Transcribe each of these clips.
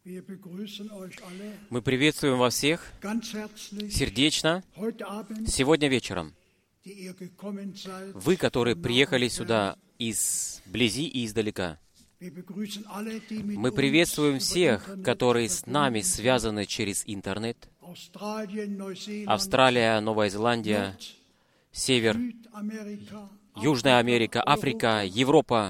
Мы приветствуем вас всех сердечно сегодня вечером. Вы, которые приехали сюда изблизи и издалека. Мы приветствуем всех, которые с нами связаны через интернет. Австралия, Новая Зеландия, Север, Южная Америка, Африка, Европа.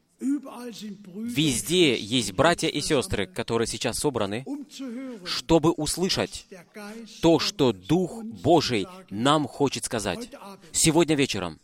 Везде есть братья и сестры, которые сейчас собраны, чтобы услышать то, что Дух Божий нам хочет сказать сегодня вечером.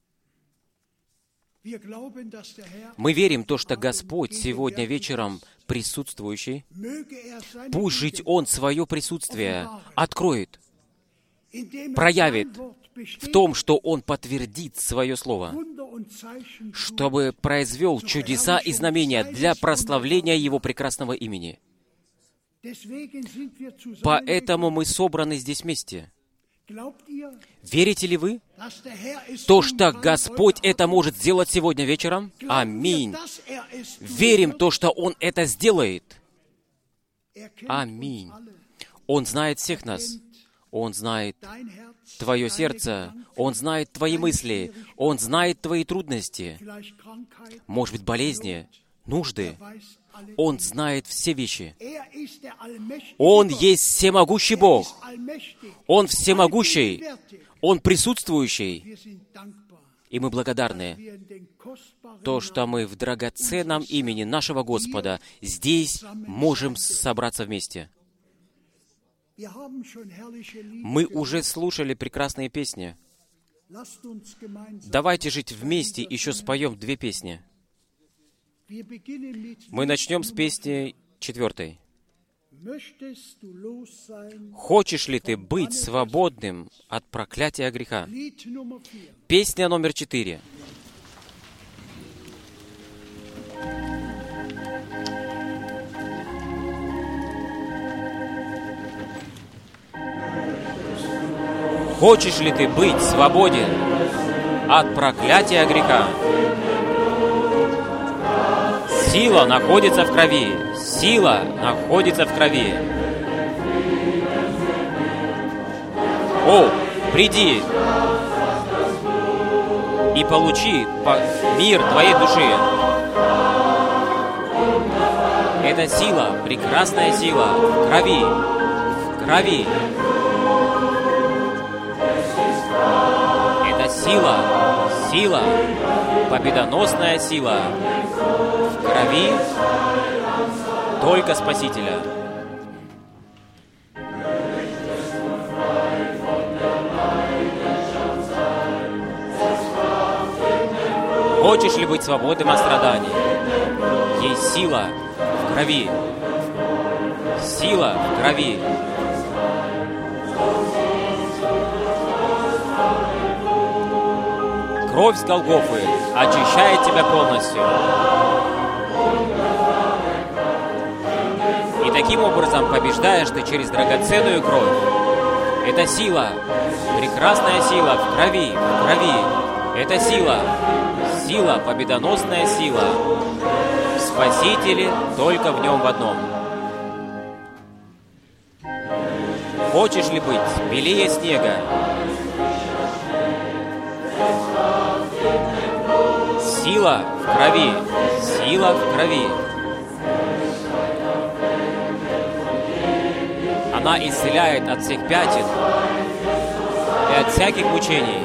Мы верим в то, что Господь сегодня вечером присутствующий, пусть жить Он свое присутствие откроет, проявит в том, что Он подтвердит свое слово, чтобы произвел чудеса и знамения для прославления Его прекрасного имени. Поэтому мы собраны здесь вместе. Верите ли вы, то, что Господь это может сделать сегодня вечером? Аминь. Верим в то, что Он это сделает. Аминь. Он знает всех нас. Он знает твое сердце, Он знает твои мысли, Он знает твои трудности, может быть, болезни, нужды. Он знает все вещи. Он есть всемогущий Бог. Он всемогущий. Он присутствующий. И мы благодарны, то, что мы в драгоценном имени нашего Господа здесь можем собраться вместе. Мы уже слушали прекрасные песни. Давайте жить вместе, еще споем 2 песни. Мы начнем с песни 4. «Хочешь ли ты быть свободным от проклятия греха?» Песня номер 4. Хочешь ли ты быть свободен от проклятия греха? Сила находится в крови. Сила находится в крови. О, приди и получи мир твоей души. Эта сила, прекрасная сила в крови. В крови. Сила, победоносная сила в крови только Спасителя. Хочешь ли быть свободным от страданий? Есть сила в крови. Сила в крови. Кровь с Голгофы очищает тебя полностью. И таким образом побеждаешь ты через драгоценную кровь. Это сила, прекрасная сила в крови, в крови. Это сила, победоносная сила. В Спасителе только в Нем в одном. Хочешь ли быть белее снега? Сила в крови, сила в крови. Она исцеляет от всех пятен и от всяких мучений.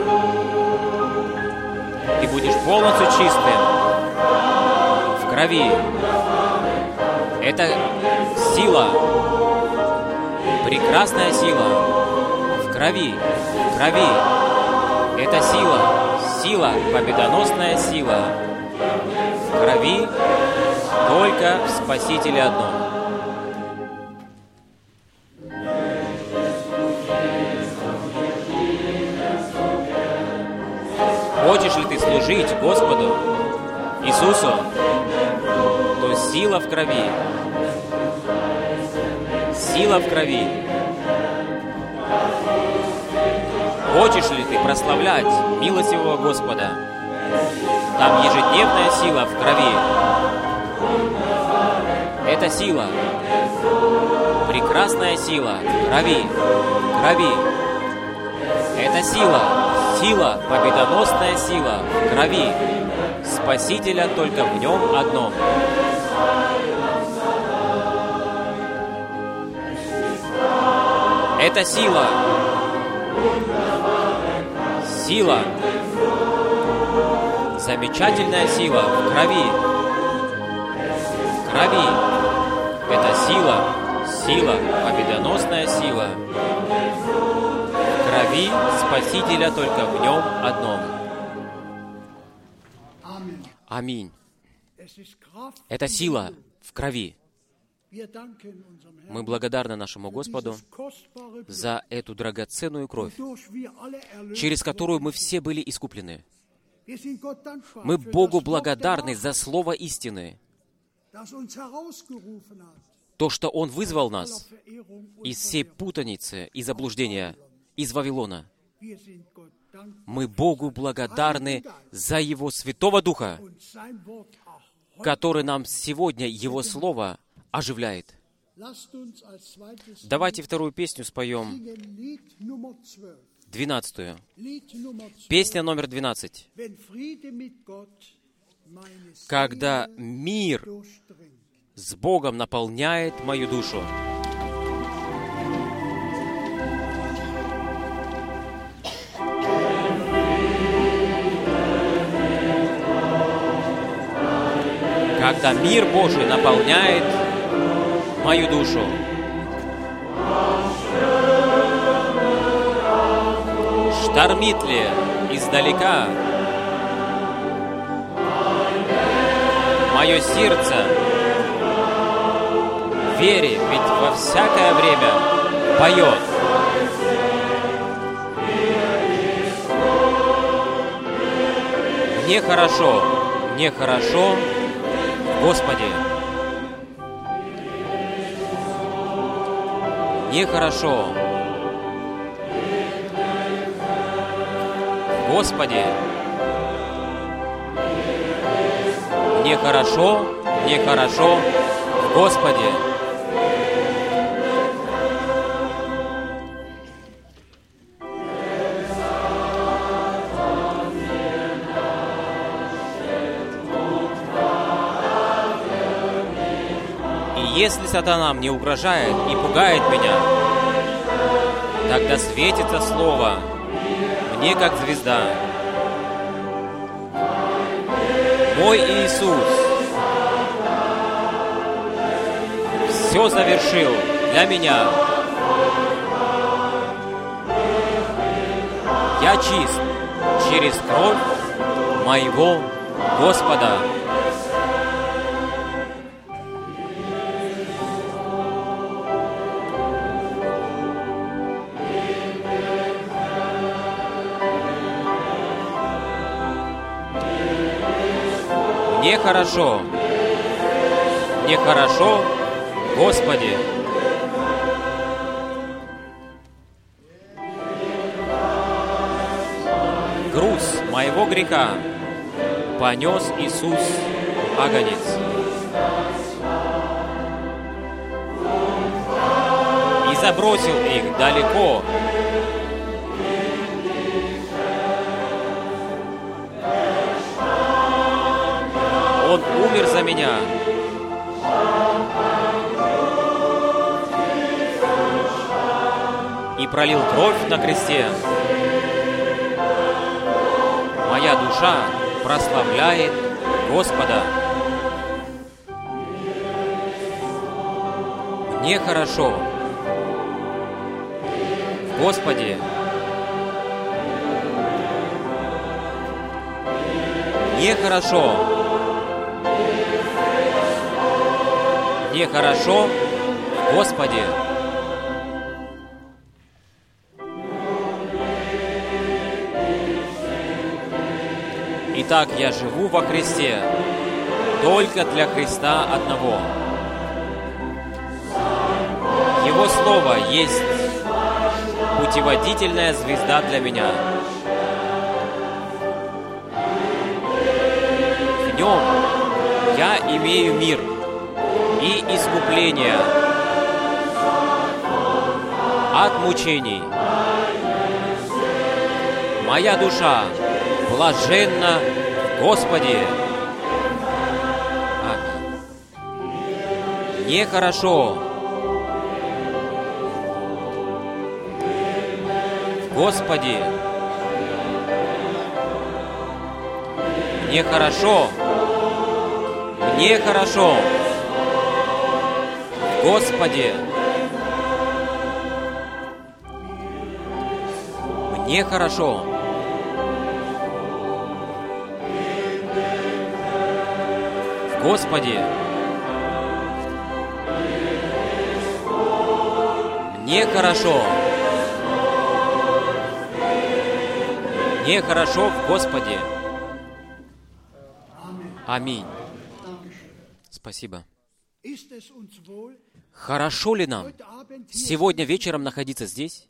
Ты будешь полностью чистым в крови. Это сила, прекрасная сила в крови, в крови. Это сила, победоносная сила в крови только в Спасителе одном. Хочешь ли ты служить Господу Иисусу, то сила в крови. Сила в крови. Хочешь ли ты прославлять милостивого Господа? Там ежедневная сила в крови. Это сила Прекрасная сила в крови, в крови. Это сила, победоносная сила в крови Спасителя только в Нем одном. Это сила, замечательная сила в крови, это сила, победоносная сила в крови Спасителя только в Нем одном. Аминь. Это сила в крови. Мы благодарны нашему Господу за эту драгоценную кровь, через которую мы все были искуплены. Мы Богу благодарны за слово истины, то, что Он вызвал нас из всей путаницы и заблуждения, из Вавилона. Мы Богу благодарны за Его Святого Духа, который нам сегодня Его Слово оживляет. Давайте вторую песню споем, 12-ю. Песня номер 12. «Когда мир с Богом наполняет мою душу». Когда мир Божий наполняет мою душу. Штормит ли издалека мое сердце в вере, ведь во всякое время поет. Мне хорошо, Господи. Нехорошо. Господи. Нехорошо, Господи. Если сатана мне угрожает и пугает меня, тогда светится Слово мне, как звезда. Мой Иисус все завершил для меня. Я чист через кровь моего Господа. Нехорошо, Господи. Груз моего греха понес Иисус Агнец. И забросил их далеко. Он умер за меня. И пролил кровь на кресте. Моя душа прославляет Господа. Мне хорошо, Господи. Нехорошо, Господи. Итак, я живу во Христе только для Христа одного. Его Слово есть путеводительная звезда для меня. В нем я имею мир и искупление от мучений. Моя душа блаженна в Господе. Нехорошо в Господе. Нехорошо. Нехорошо в Господе. Мне хорошо. В Господе. Мне хорошо. Мне хорошо в Господе. Аминь. Спасибо. Хорошо ли нам сегодня вечером находиться здесь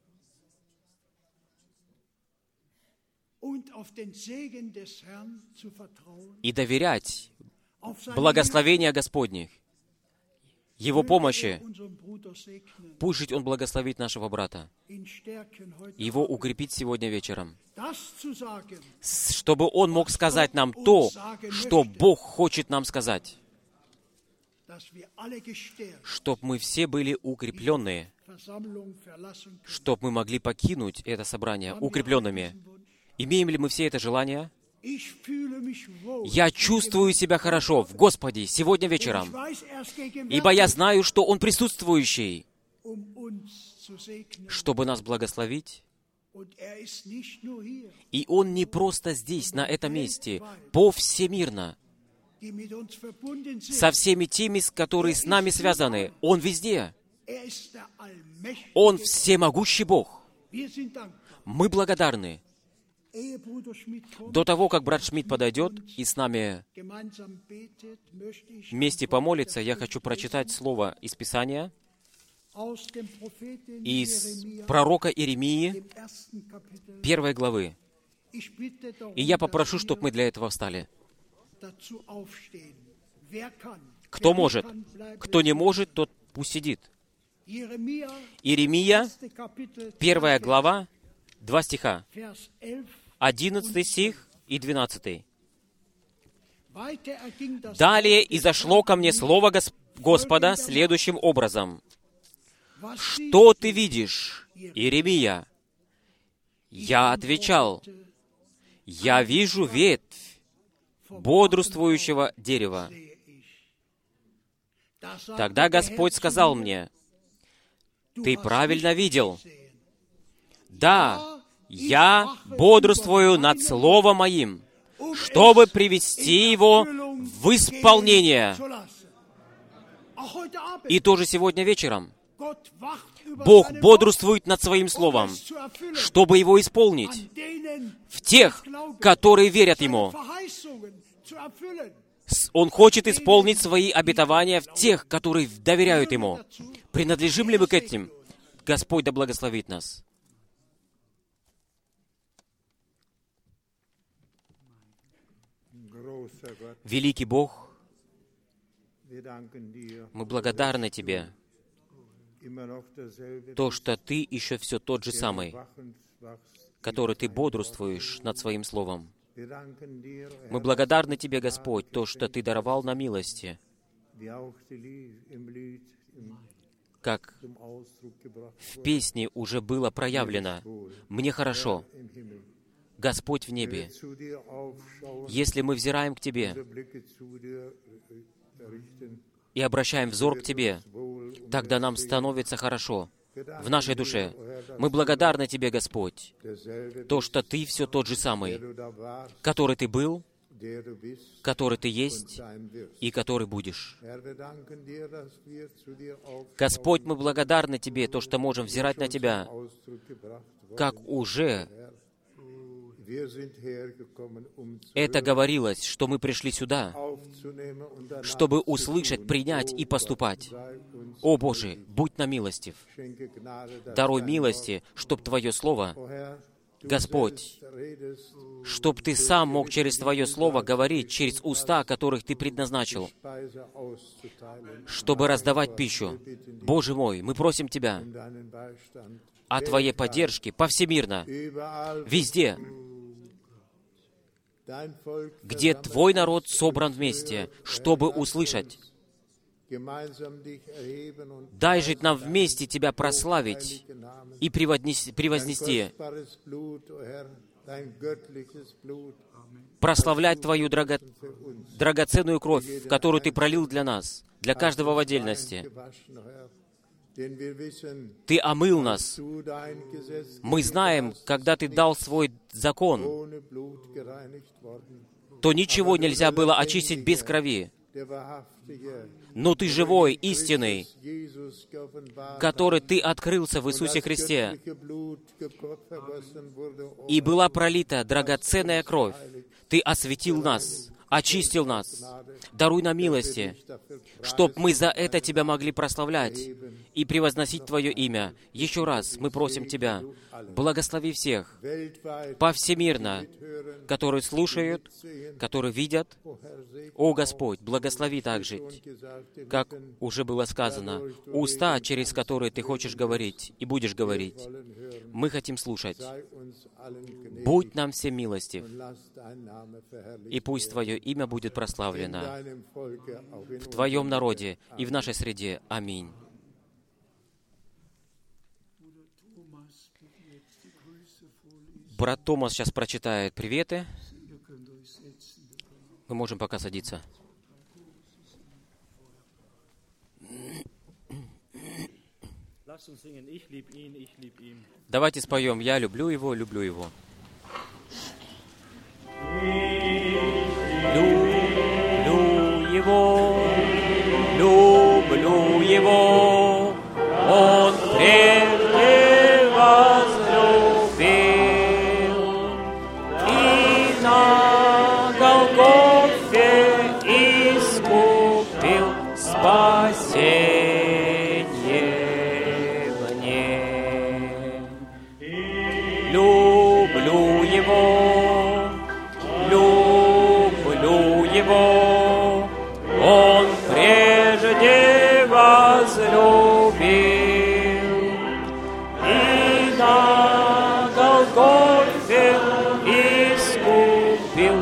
и доверять благословения Господних, Его помощи? Пусть Он благословит нашего брата, его укрепит сегодня вечером, чтобы он мог сказать нам то, что Бог хочет нам сказать, чтобы мы все были укрепленные, чтобы мы могли покинуть это собрание укрепленными. Имеем ли мы все это желание? Я чувствую себя хорошо в Господе сегодня вечером, ибо я знаю, что Он присутствующий, чтобы нас благословить. И Он не просто здесь, на этом месте, повсемирно, со всеми теми, которые с нами связаны. Он везде. Он всемогущий Бог. Мы благодарны. До того, как брат Шмидт подойдет и с нами вместе помолится, я хочу прочитать слово из Писания, из пророка Иеремии, 1 главы. И я попрошу, чтобы мы для этого встали. Кто может? Кто не может, тот пусть сидит. Иеремия, 1 глава, 2 стиха. 11 стих и 12. «Далее изошло ко мне слово Господа следующим образом. Что ты видишь, Иеремия? Я отвечал, я вижу ветвь бодрствующего дерева. Тогда Господь сказал мне, ты правильно видел. Да, я бодрствую над Словом Моим, чтобы привести его в исполнение». И тоже сегодня вечером Бог бодрствует над Своим Словом, чтобы его исполнить в тех, которые верят Ему. Он хочет исполнить Свои обетования в тех, которые доверяют Ему. Принадлежим ли мы к этим? Господь да благословит нас. Великий Бог, мы благодарны Тебе, то, что Ты еще все тот же самый, который Ты бодрствуешь над Своим Словом. Мы благодарны Тебе, Господь, то, что Ты даровал нам милости, как в песне уже было проявлено. Мне хорошо, Господь в небе. Если мы взираем к Тебе и обращаем взор к Тебе, тогда нам становится хорошо в нашей душе. Мы благодарны Тебе, Господь, то, что Ты все тот же самый, который Ты был, который Ты есть и который будешь. Господь, мы благодарны Тебе, то, что можем взирать на Тебя, как уже это говорилось, что мы пришли сюда, чтобы услышать, принять и поступать. О Боже, будь нам милостив. Даруй милости, чтоб Твое Слово Господь, чтоб Ты сам мог через Твое Слово говорить, через уста, которых Ты предназначил, чтобы раздавать пищу. Боже мой, мы просим Тебя о Твоей поддержке повсемирно, везде, где Твой народ собран вместе, чтобы услышать. Дай же нам вместе Тебя прославить и превознести, прославлять Твою драгоценную кровь, которую Ты пролил для нас, для каждого в отдельности. Ты омыл нас. Мы знаем, когда Ты дал свой закон, то ничего нельзя было очистить без крови. Но Ты живой, истинный, который Ты открылся в Иисусе Христе, и была пролита драгоценная кровь. Ты осветил нас, очистил нас. Даруй нам милости, чтоб мы за это Тебя могли прославлять и превозносить Твое имя. Еще раз мы просим Тебя, благослови всех повсемирно, которые слушают, которые видят. О Господь, благослови также, как уже было сказано, уста, через которые Ты хочешь говорить и будешь говорить. Мы хотим слушать. Будь нам всем милостив, и пусть Твое имя будет прославлено в Твоем народе и в нашей среде. Аминь. Брат Томас сейчас прочитает приветы. Мы можем пока садиться. Давайте споем «Я люблю Его, люблю Его». Люблю Его, люблю Его, Он прежде возлюбил, и на Голгофе искупил спасение мне. Люблю Его, люблю Его, Он прежде возлюбил, и на Голгофе искупил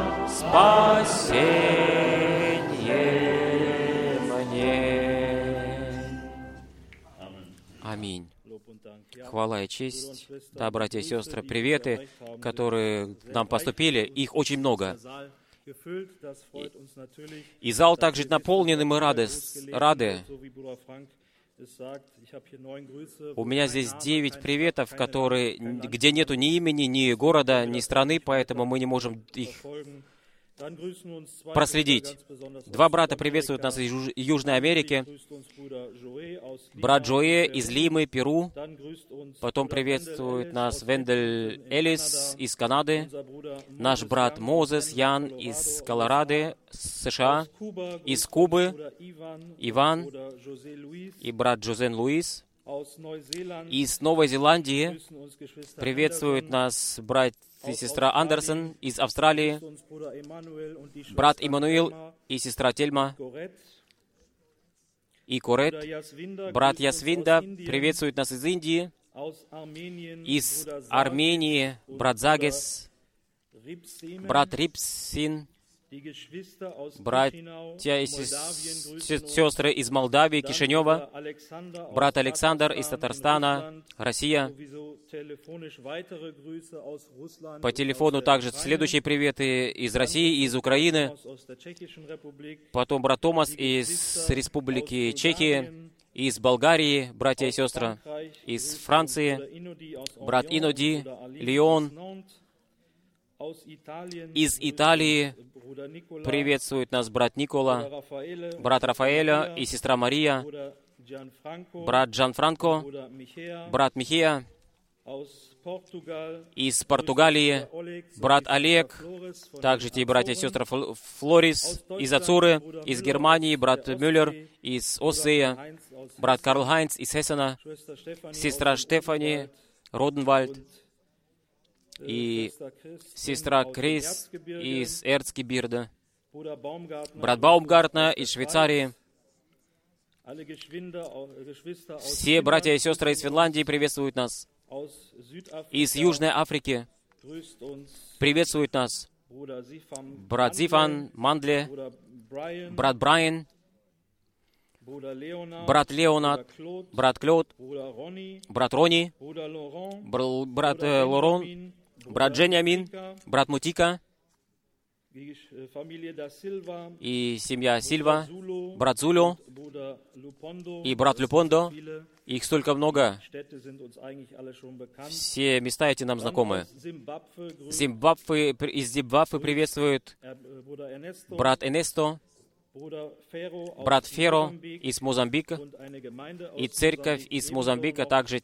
спасение мне. Аминь. Хвала и честь. Да, братья и сестры, приветы, которые нам поступили, их очень много. И зал также наполнен, и мы рады. У меня здесь 9 приветов, где нету ни имени, ни города, ни страны, поэтому мы не можем их проследить. 2 брата приветствуют нас из Южной Америки. Брат Джоэ из Лимы, Перу. Потом приветствует нас Вендель Элис из Канады. Наш брат Мозес Ян из Колорадо, США. Из Кубы Иван и брат Джозен Луис. Из Новой Зеландии приветствует нас брат и сестра Андерсон из Австралии, брат Иммануил и сестра Тельма и Корет, брат Ясвинда приветствует нас из Индии, из Армении брат Загес, брат Рипсин, братья и сестры из Молдавии, Кишинева, брат Александр из Татарстана, Россия. По телефону также следующие приветы из России и из Украины. Потом брат Томас из Республики Чехии, из Болгарии, братья и сестры, из Франции, брат Иноди, Лион, из Италии приветствует нас брат Никола, брат Рафаэля и сестра Мария, брат Джанфранко, брат Михея, из Португалии брат Олег, также те братья и сестры Флорис из Ацуры, из Германии брат Мюллер, из Осея, брат Карл Хайнц из Хессена, сестра Штефани Роденвальд, и сестра Крис из Эрцгебирда, брат Баумгартнер из Швейцарии. Все братья и сестры из Финляндии приветствуют нас. Из Южной Африки приветствуют нас брат Зифан Мандле, брат Брайан, брат Леонард, брат Клод, брат Рони, брат Лорон, брат Дженямин, брат Мутика и семья Сильва, брат Зулю и брат Люпондо. Их столько много. Все места эти нам знакомы. Из Зимбабве приветствует брат Энесто, брат Феро из Мозамбика и церковь из Мозамбика также.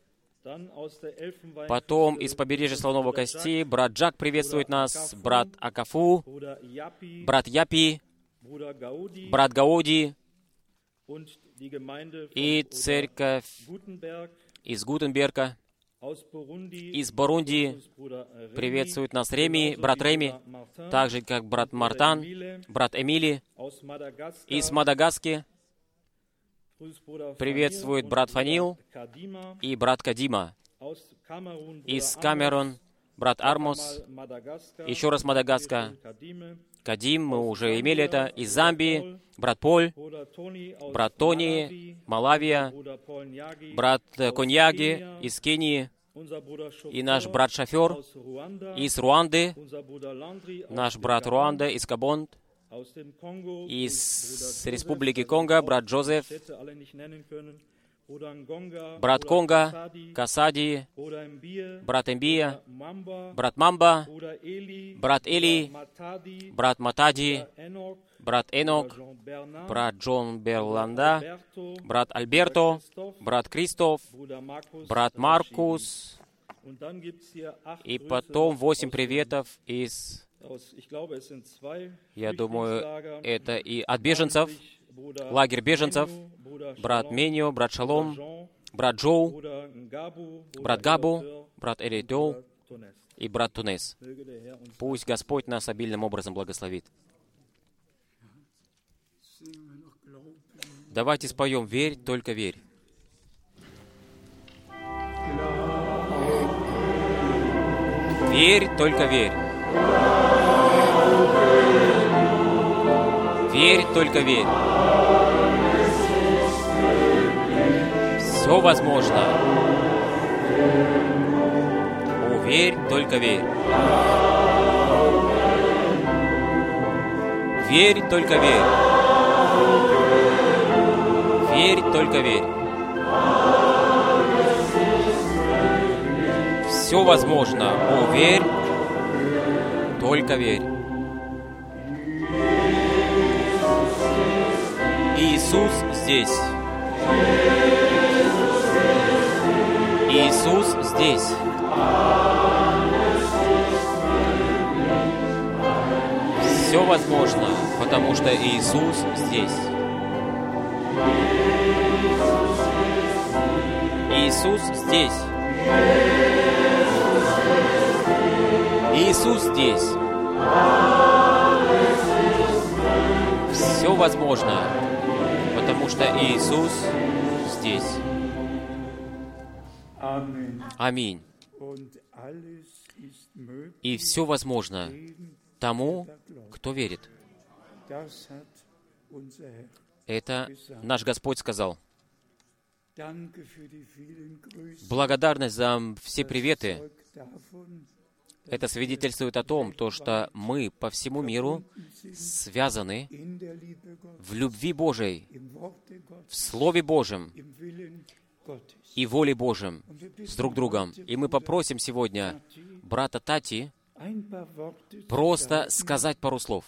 Потом из побережья Слоновой Кости брат Джак приветствует нас, брат Акафу, брат Япи, брат Гауди и церковь из Гутенберга. Из Бурунди приветствует нас Реми, брат Реми, так же как брат Мартан, брат Эмили. Из Мадагаскара приветствует брат Фанил и брат Кадима. Из Камерун брат Армос, еще раз Мадагаскар, Кадим, мы уже имели это. Из Замбии брат Поль, брат Тони, Малавия, брат Коньяги из Кении, и наш брат-шофер из Руанды, наш брат Руанда из Кабонд, из Республики Конго брат Джозеф, брат Конго, Касади, брат Эмбия, брат Мамба, брат Эли, брат Матади, брат Энок, брат Джон Берланда, брат Альберто, брат Кристоф, брат Маркус, и потом 8 приветов из, я думаю, это и от беженцев, лагерь беженцев, брат Менио, брат Шалом, брат Джоу, брат Габу, брат Эридо и брат Тунес. Пусть Господь нас обильным образом благословит. Давайте споем «Верь, только верь». Верь, только верь. Верь, только верь. Все возможно. О, верь, только верь. Верь, только верь. Верь, только верь. Все возможно. О, верь, только верь. Иисус здесь. Иисус здесь. Все возможно, потому что Иисус здесь. Иисус здесь. Иисус здесь. Все возможно, потому что Иисус здесь. Аминь. И все возможно тому, кто верит. Это наш Господь сказал. Благодарность за все приветы. Это свидетельствует о том, что мы по всему миру связаны в любви Божией, в Слове Божьем и воле Божьем с друг другом. И мы попросим сегодня брата Тати просто сказать пару слов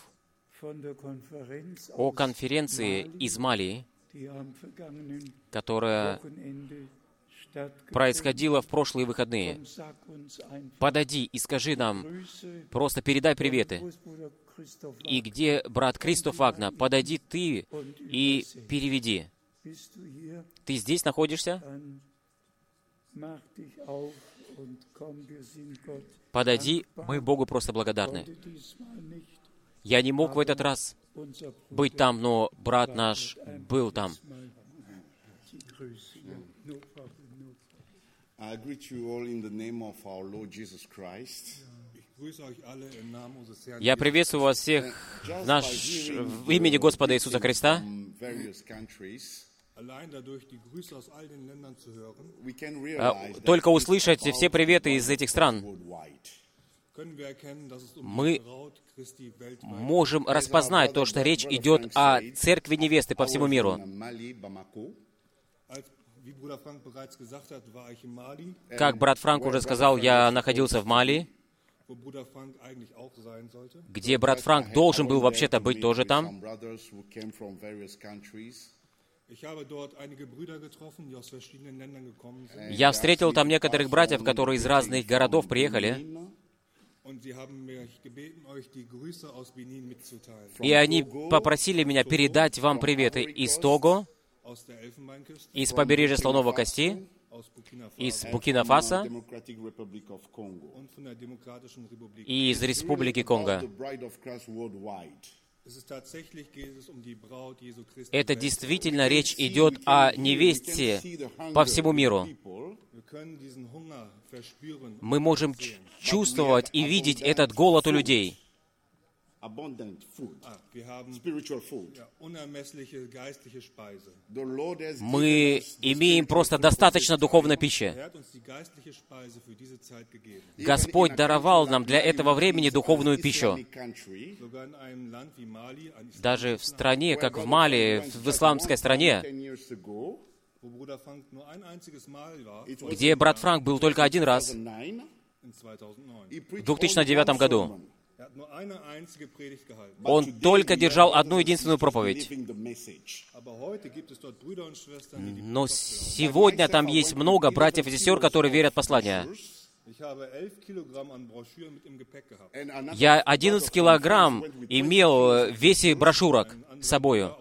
о конференции из Мали, которая происходило в прошлые выходные. Подойди и скажи нам, просто передай приветы. И где брат Кристоф Вагна, подойди ты и переведи. Ты здесь находишься? Подойди, мы Богу просто благодарны. Я не мог в этот раз быть там, но брат наш был там. Я приветствую вас всех в имени Господа Иисуса Христа. Только услышать все приветы из этих стран, мы можем распознать то, что речь идет о церкви невесты по всему миру. Как брат Франк уже сказал, я находился в Мали, где брат Франк должен был вообще-то быть тоже там. Я встретил там некоторых братьев, которые из разных городов приехали, и они попросили меня передать вам приветы из Того, из побережья Слоновой Кости, из Буркина-Фасо и из Республики Конго. Это действительно речь идет о невесте по всему миру. Мы можем чувствовать и видеть этот голод у людей. Мы имеем просто достаточно духовной пищи. Господь даровал нам для этого времени духовную пищу. Даже в стране, как в Мали, в исламской стране, где брат Франк был только один раз, в 2009 году. Он только держал одну единственную проповедь. Но сегодня там есть много братьев и сестер, которые верят в послание. Я 11 килограмм имел в весе брошюрок с собою.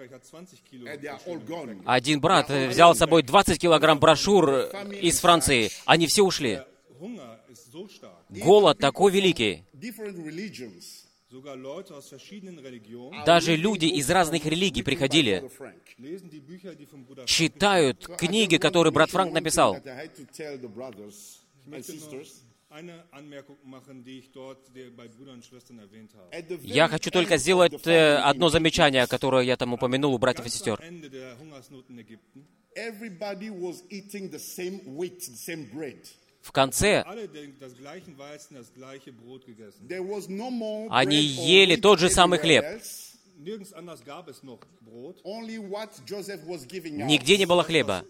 Один брат взял с собой 20 килограмм брошюр из Франции. Они все ушли. Голод такой великий. Даже люди из разных религий приходили, читают книги, которые брат Франк написал. Я хочу только сделать одно замечание, которое я там упомянул у братьев и сестер. В конце они ели тот же самый хлеб. Нигде не было хлеба.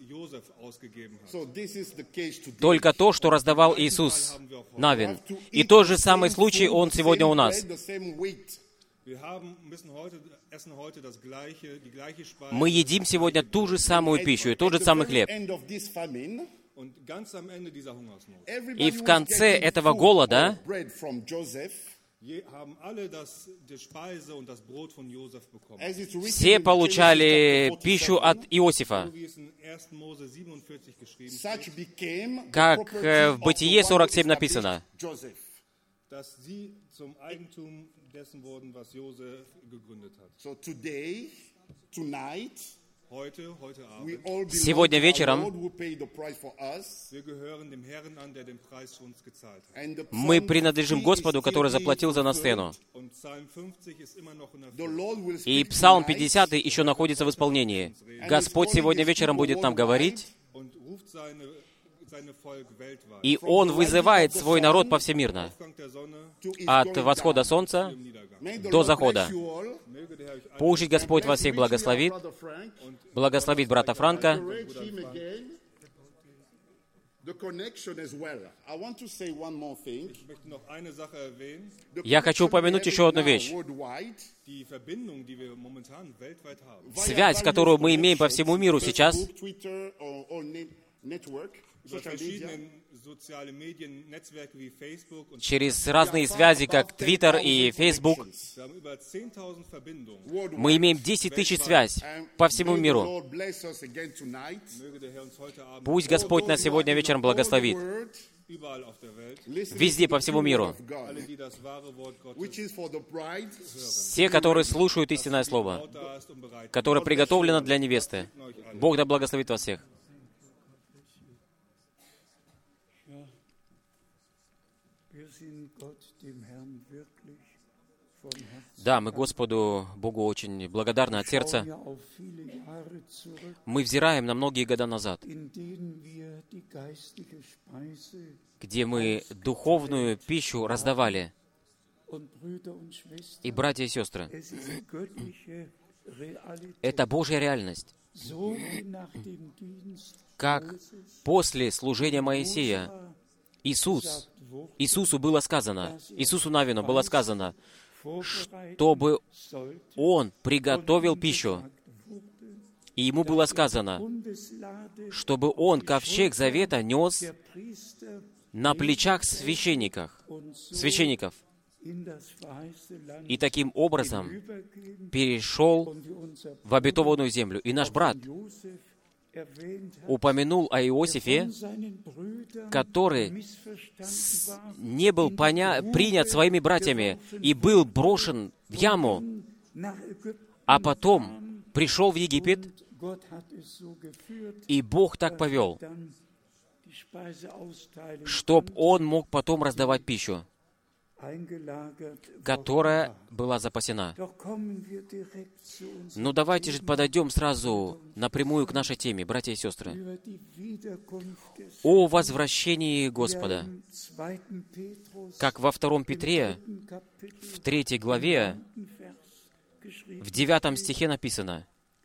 Только то, что раздавал Иисус Навин. И тот же самый случай, он сегодня у нас. Мы едим сегодня ту же самую пищу и тот же самый хлеб. И в конце этого голода все получали пищу от Иосифа. Как в Бытие 47 написано. Сегодня вечером мы принадлежим Господу, который заплатил за нас цену. И Псалм 50 еще находится в исполнении. Господь сегодня вечером будет нам говорить, и Он вызывает свой народ повсемирно, от восхода солнца до захода. Пусть Господь вас всех благословит, благословит брата Франка. Я хочу упомянуть еще одну вещь. Связь, которую мы имеем по всему миру сейчас, через разные связи, как Twitter и Facebook. Мы имеем 10 тысяч связей по всему миру. Пусть Господь нас сегодня вечером благословит. Везде, по всему миру. Все, которые слушают истинное Слово, которое приготовлено для невесты. Бог да благословит вас всех. Да, мы Господу Богу очень благодарны от сердца. Мы взираем на многие года назад, где мы духовную пищу раздавали. И, братья и сестры, это Божья реальность. Как после служения Моисея Иисусу было сказано, Иисусу Навину было сказано, чтобы Он приготовил пищу. И Ему было сказано, чтобы Он ковчег завета нес на плечах священников. И таким образом перешел в обетованную землю. И наш брат упомянул о Иосифе, который не был принят своими братьями и был брошен в яму, а потом пришел в Египет, и Бог так повел, чтобы он мог потом раздавать пищу, которая была запасена. Но давайте же подойдем сразу напрямую к нашей теме, братья и сестры. О возвращении Господа. Как во 2 Петре, в 3 главе, в 9 стихе написано: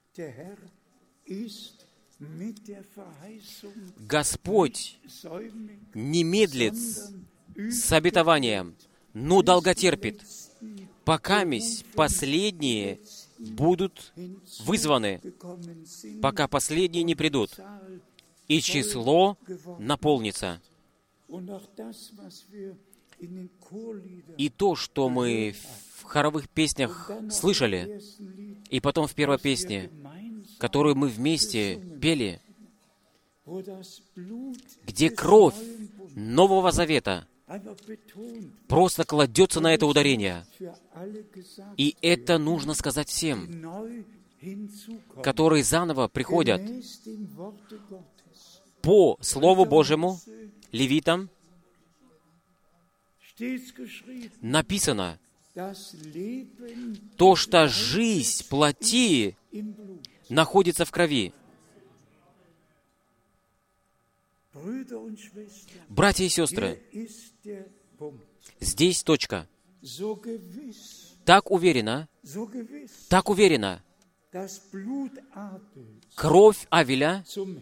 «Господь не медлит с обетованием, но долготерпит, покаместь последние будут вызваны, пока последние не придут, и число наполнится». И то, что мы в хоровых песнях слышали, и потом в первой песне, которую мы вместе пели, где кровь Нового Завета просто кладется на это ударение. И это нужно сказать всем, которые заново приходят по Слову Божьему, Левитам. Написано, то, что жизнь плоти находится в крови. Братья и сестры, здесь точка. Так уверенно, кровь Авеля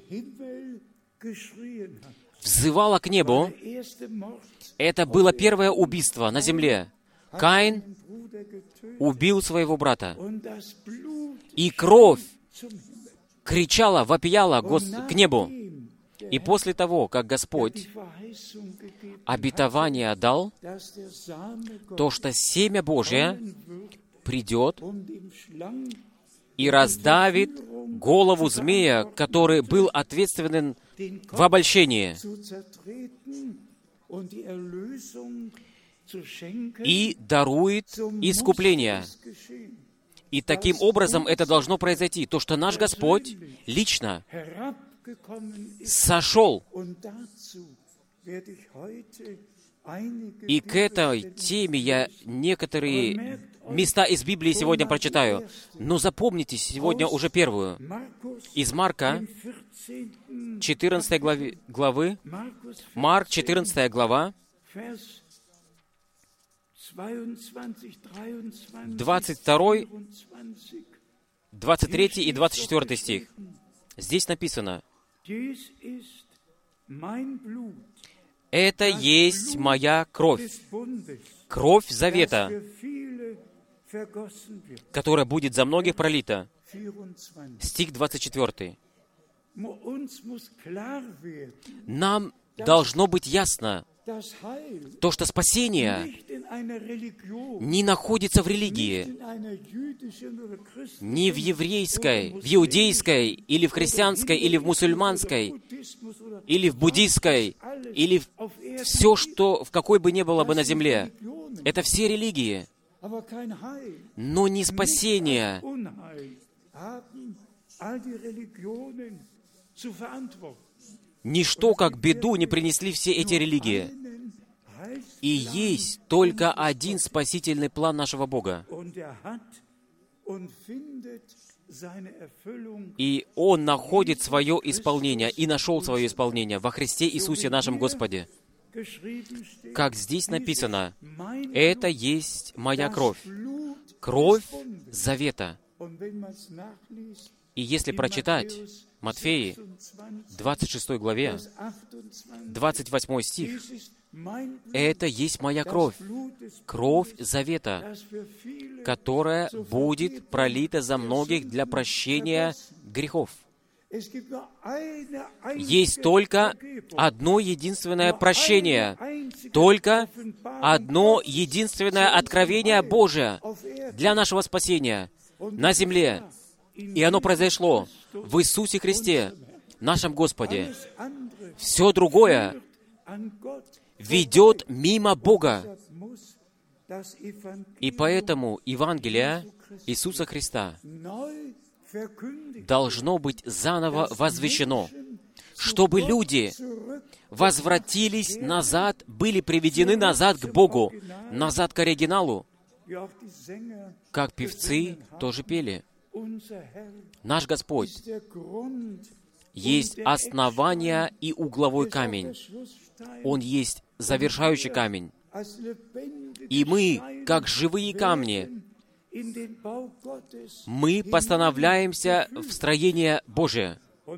взывала к небу. Это было первое убийство на земле. Каин убил своего брата. И кровь кричала, вопияла к небу. И после того, как Господь обетование дал, то, что семя Божье придет и раздавит голову змея, который был ответственен в обольщении, и дарует искупление. И таким образом это должно произойти. То, что наш Господь лично сошел. И к этой теме я некоторые места из Библии сегодня прочитаю. Но запомните сегодня уже первую. Из Марка, 14 главы, Марк, 14 глава, 22, 23 и 24 стих. Здесь написано: «Это есть моя кровь, кровь завета, которая будет за многих пролита». Стих 24. Нам должно быть ясно, то, что спасение не находится в религии, не в еврейской, в иудейской, или в христианской, или в мусульманской, или в буддийской, или все, что в какой бы ни было бы на земле. Это все религии, но не спасение. Ничто, как беду, не принесли все эти религии. И есть только один спасительный план нашего Бога. И Он находит свое исполнение, и нашел свое исполнение во Христе Иисусе нашем Господе. Как здесь написано, это есть моя кровь, кровь завета. И если прочитать Матфеи, 26 главе, 28 стих, это есть моя кровь, кровь завета, которая будет пролита за многих для прощения грехов. Есть только одно единственное прощение, только одно единственное откровение Божие для нашего спасения на земле. И оно произошло в Иисусе Христе, нашем Господе. Все другое ведет мимо Бога. И поэтому Евангелие Иисуса Христа должно быть заново возвещено, чтобы люди возвратились назад, были приведены назад к Богу, назад к оригиналу, как певцы тоже пели. Наш Господь есть основание и угловой камень. Он есть завершающий камень. И мы, как живые камни, мы постановляемся в строение Божие.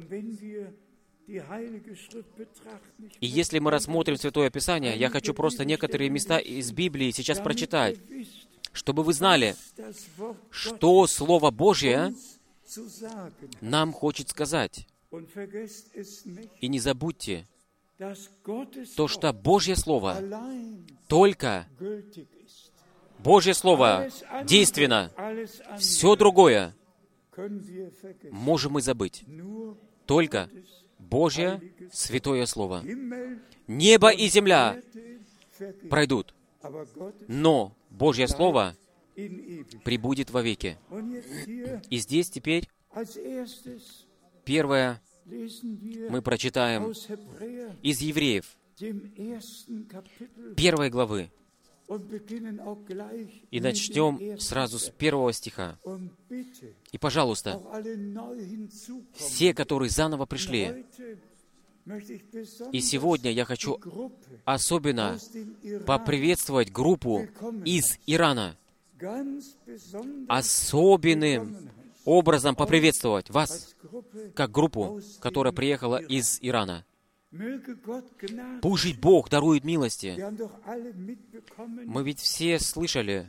И если мы рассмотрим Святое Писание, я хочу просто некоторые места из Библии сейчас прочитать, чтобы вы знали, что Слово Божье нам хочет сказать. И не забудьте, то, что Божье Слово, только Божье Слово действенно. Все другое можем мы забыть. Только Божье Святое Слово. Небо и земля пройдут, но Божье Слово пребудет вовеки. И здесь теперь первое мы прочитаем из Евреев, 1 главы, и начнем сразу с 1 стиха. И, пожалуйста, все, которые заново пришли, и сегодня я хочу особенно поприветствовать группу из Ирана, особенным образом поприветствовать вас, как группу, которая приехала из Ирана. Пусть Бог дарует милости. Мы ведь все слышали,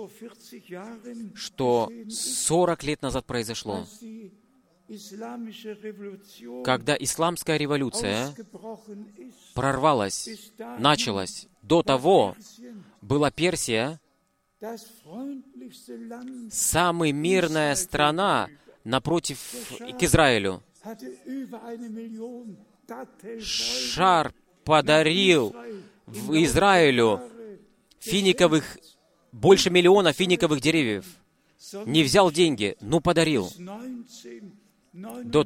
что 40 лет назад произошло, когда исламская революция прорвалась, началась. До того была Персия, самая мирная страна напротив к Израилю. Шар подарил в Израилю больше миллиона финиковых деревьев. Не взял деньги, но подарил. До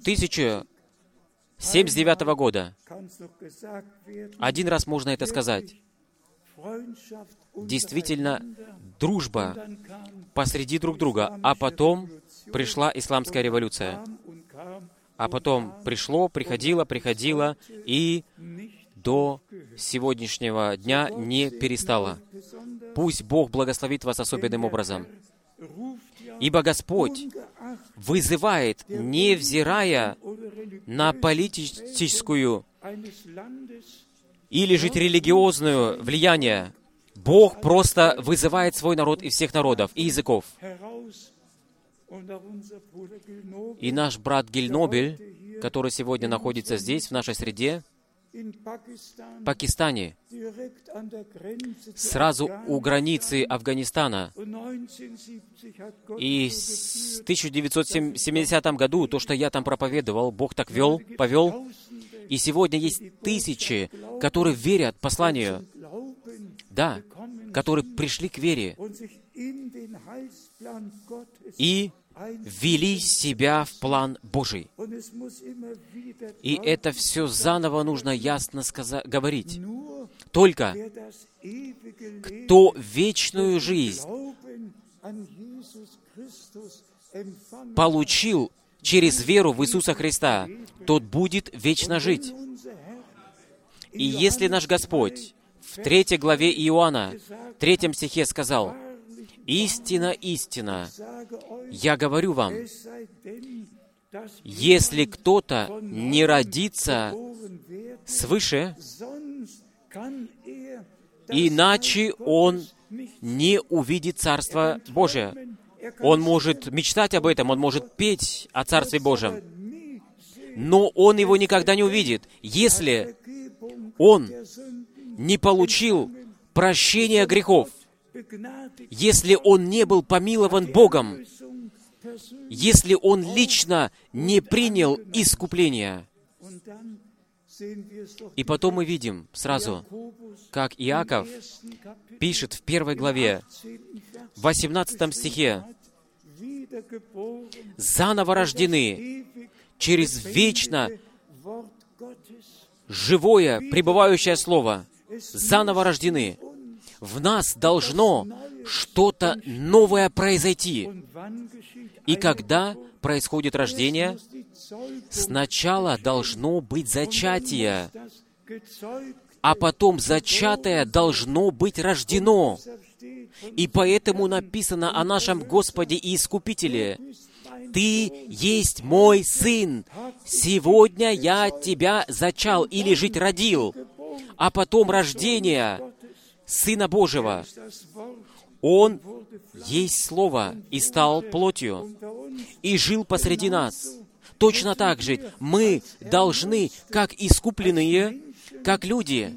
1079 года. Один раз можно это сказать. Действительно, дружба посреди друг друга. А потом пришла исламская революция. А потом приходило, и до сегодняшнего дня не перестало. Пусть Бог благословит вас особенным образом. Ибо Господь вызывает, невзирая на политическую или же религиозную влияние, Бог просто вызывает свой народ из всех народов и языков. И наш брат Гильнобель, который сегодня находится здесь, в нашей среде, в Пакистане, сразу у границы Афганистана. И в 1970 году, то, что я там проповедовал, Бог так повел. И сегодня есть тысячи, которые верят посланию, да, которые пришли к вере и ввели себя в план Божий. И это все заново нужно ясно говорить. Только кто вечную жизнь получил через веру в Иисуса Христа, тот будет вечно жить. И если наш Господь в 3 главе Иоанна, 3 стихе сказал: «Истина, истина, я говорю вам, если кто-то не родится свыше, иначе он не увидит Царство Божие». Он может мечтать об этом, он может петь о Царстве Божьем, но он его никогда не увидит, если он не получил прощения грехов, если он не был помилован Богом, если он лично не принял искупление. И потом мы видим сразу, как Иаков пишет в 1 главе, в 18 стихе: «Заново рождены через вечно живое, пребывающее Слово, заново рождены». В нас должно что-то новое произойти. И когда происходит рождение, сначала должно быть зачатие, а потом зачатое должно быть рождено. И поэтому написано о нашем Господе и Искупителе: «Ты есть мой Сын, сегодня я тебя зачал» или «жить родил». А потом рождение Сына Божьего. Он есть Слово и стал плотью, и жил посреди нас. Точно так же мы должны, как искупленные, как люди,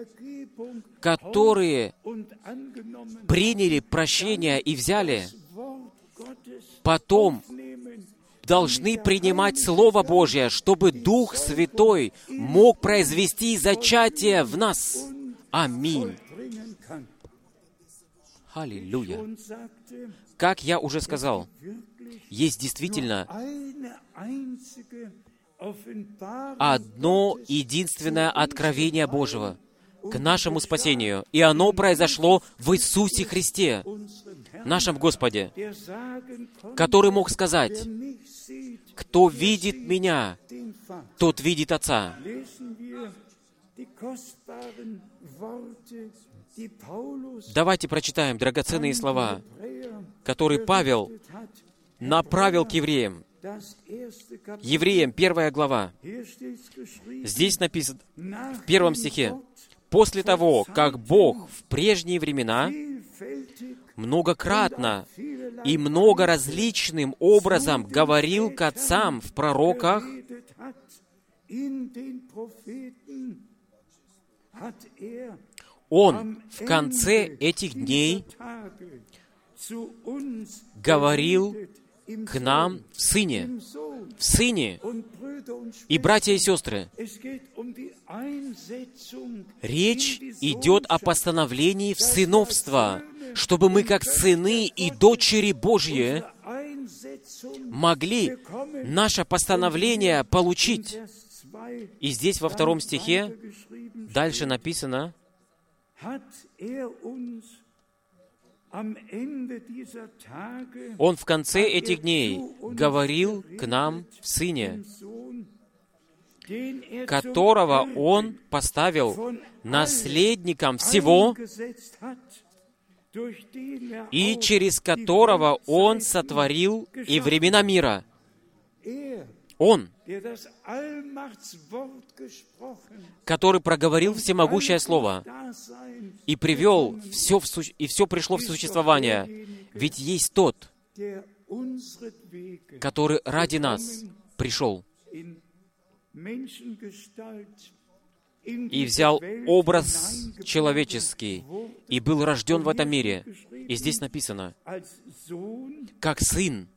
которые приняли прощение и взяли, потом должны принимать Слово Божье, чтобы Дух Святой мог произвести зачатие в нас. Аминь. Аллилуйя. Как я уже сказал, есть действительно одно единственное откровение Божьего к нашему спасению, и оно произошло в Иисусе Христе, нашем Господе, который мог сказать: «Кто видит Меня, тот видит Отца». Давайте прочитаем драгоценные слова, которые Павел направил к евреям. Евреям, 1 глава. Здесь написано в 1 стихе: «После того, как Бог в прежние времена многократно и многоразличным образом говорил к отцам в пророках, Он в конце этих дней говорил к нам в Сыне. В Сыне. И, братья и сестры, речь идет о постановлении в сыновство, чтобы мы, как сыны и дочери Божьи, могли наше постановление получить. И здесь во 2 стихе дальше написано: Он в конце этих дней говорил к нам в Сыне, которого Он поставил наследником всего, и через которого Он сотворил и времена мира. Он, который проговорил всемогущее Слово и привел все, и все пришло в существование. Ведь есть Тот, который ради нас пришел и взял образ человеческий, и был рожден в этом мире. И здесь написано, как сын,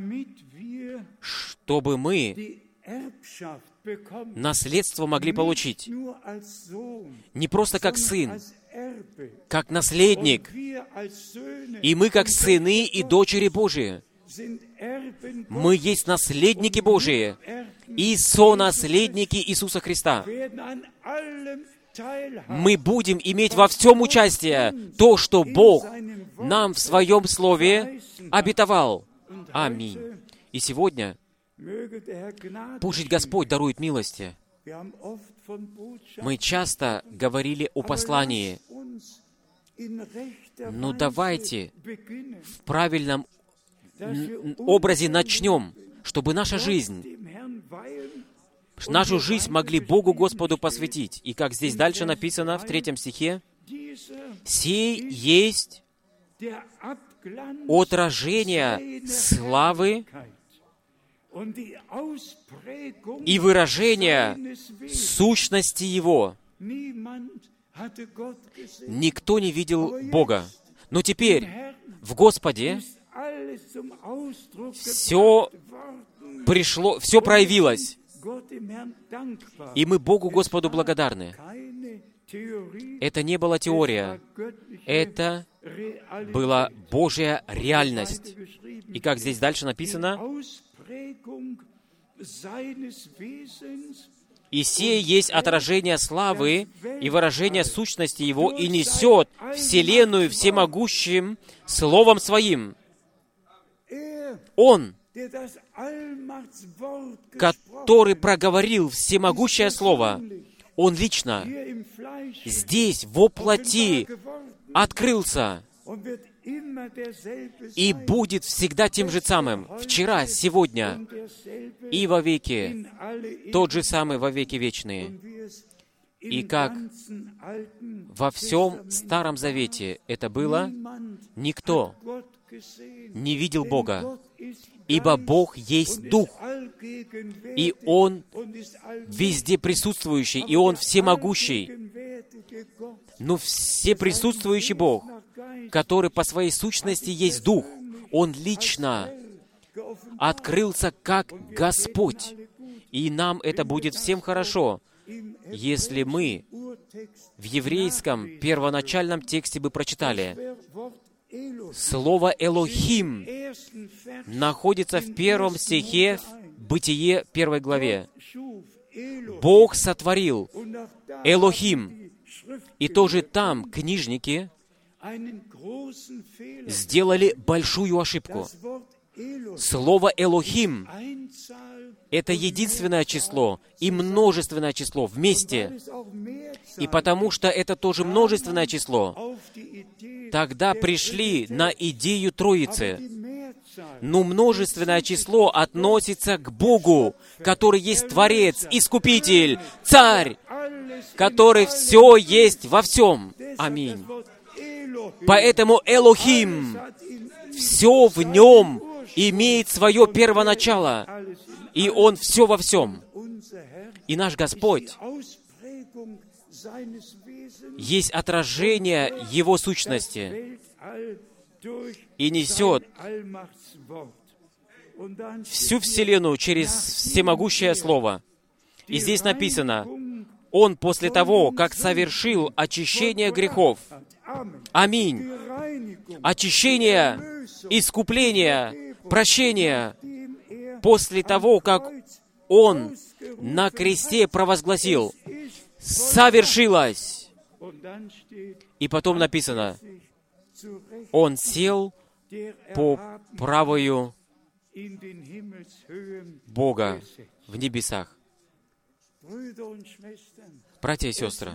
чтобы мы наследство могли получить. Не просто как сын, как наследник. И мы, как сыны и дочери Божии, мы есть наследники Божии и сонаследники Иисуса Христа. Мы будем иметь во всем участие то, что Бог нам в Своем Слове обетовал. Аминь. И сегодня пусть Господь дарует милости. Мы часто говорили о послании. Но давайте в правильном образе начнем, чтобы нашу жизнь могли Богу Господу посвятить. И как здесь дальше написано в 3 стихе, «Сей есть отражение славы и выражение сущности Его». Никто не видел Бога. Но теперь в Господе все проявилось. И мы Богу Господу благодарны. Это не была теория. Это была Божья реальность. И как здесь дальше написано, «И сие есть отражение славы и выражение сущности Его, и несет вселенную всемогущим Словом Своим». Он, который проговорил всемогущее Слово, Он лично здесь, во плоти, открылся и будет всегда тем же самым, вчера, сегодня и во веки, тот же самый во веки вечные. И как во всем Старом Завете это было, никто не видел Бога, ибо Бог есть Дух, и Он везде присутствующий, и Он всемогущий. Но всеприсутствующий Бог, который по своей сущности есть Дух, Он лично открылся как Господь. И нам это будет всем хорошо, если мы в еврейском первоначальном тексте бы прочитали. Слово «Элохим» находится в 1 стихе Бытие 1 главе. Бог сотворил Элохим. И тоже там книжники сделали большую ошибку. Слово «Элохим» — это единственное число и множественное число вместе. И потому что это тоже множественное число, тогда пришли на идею Троицы. Но множественное число относится к Богу, который есть Творец, Искупитель, Царь, который все есть во всем. Аминь. Поэтому Элохим, все в нем имеет свое первоначало, и Он все во всем. И наш Господь есть отражение Его сущности и несет всю вселенную через всемогущее Слово. И здесь написано, Он после того, как совершил очищение грехов, аминь, очищение, искупление, прощение, после того, как Он на кресте провозгласил, совершилось. И потом написано, Он сел по правую Бога в небесах. Братья и сестры,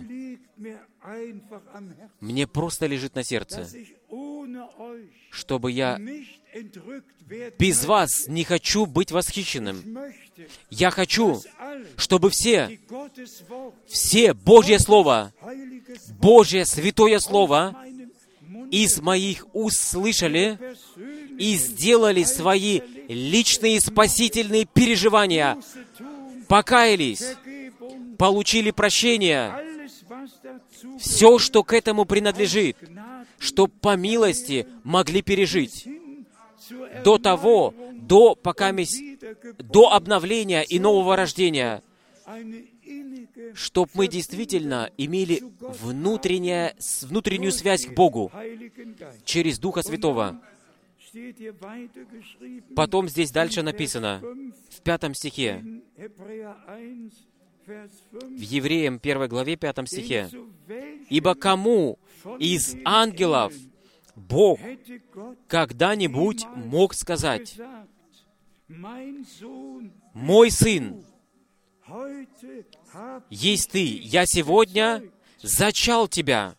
мне просто лежит на сердце, чтобы я без вас не хочу быть восхищенным. Я хочу, чтобы все Божье Слово, Божье Святое Слово из моих уст слышали и сделали свои личные спасительные переживания покаялись, получили прощение, все, что к этому принадлежит, чтоб по милости могли пережить до того, до обновления и нового рождения, чтоб мы действительно имели внутреннюю связь к Богу через Духа Святого. Потом здесь дальше написано, в 5 стихе, в Евреям 1 главе 5 стихе, «Ибо кому из ангелов Бог когда-нибудь мог сказать: „Мой сын есть ты, я сегодня зачал тебя"?»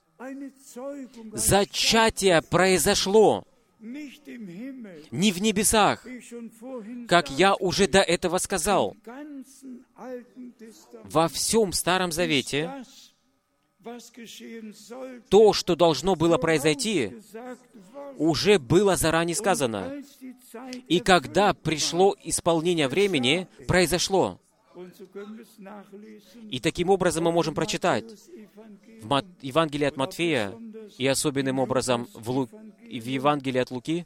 Зачатие произошло не в небесах, как я уже до этого сказал. Во всем Старом Завете то, что должно было произойти, уже было заранее сказано. И когда пришло исполнение времени, произошло. И таким образом мы можем прочитать в Евангелии от Матфея и особенным образом в Евангелии от Луки,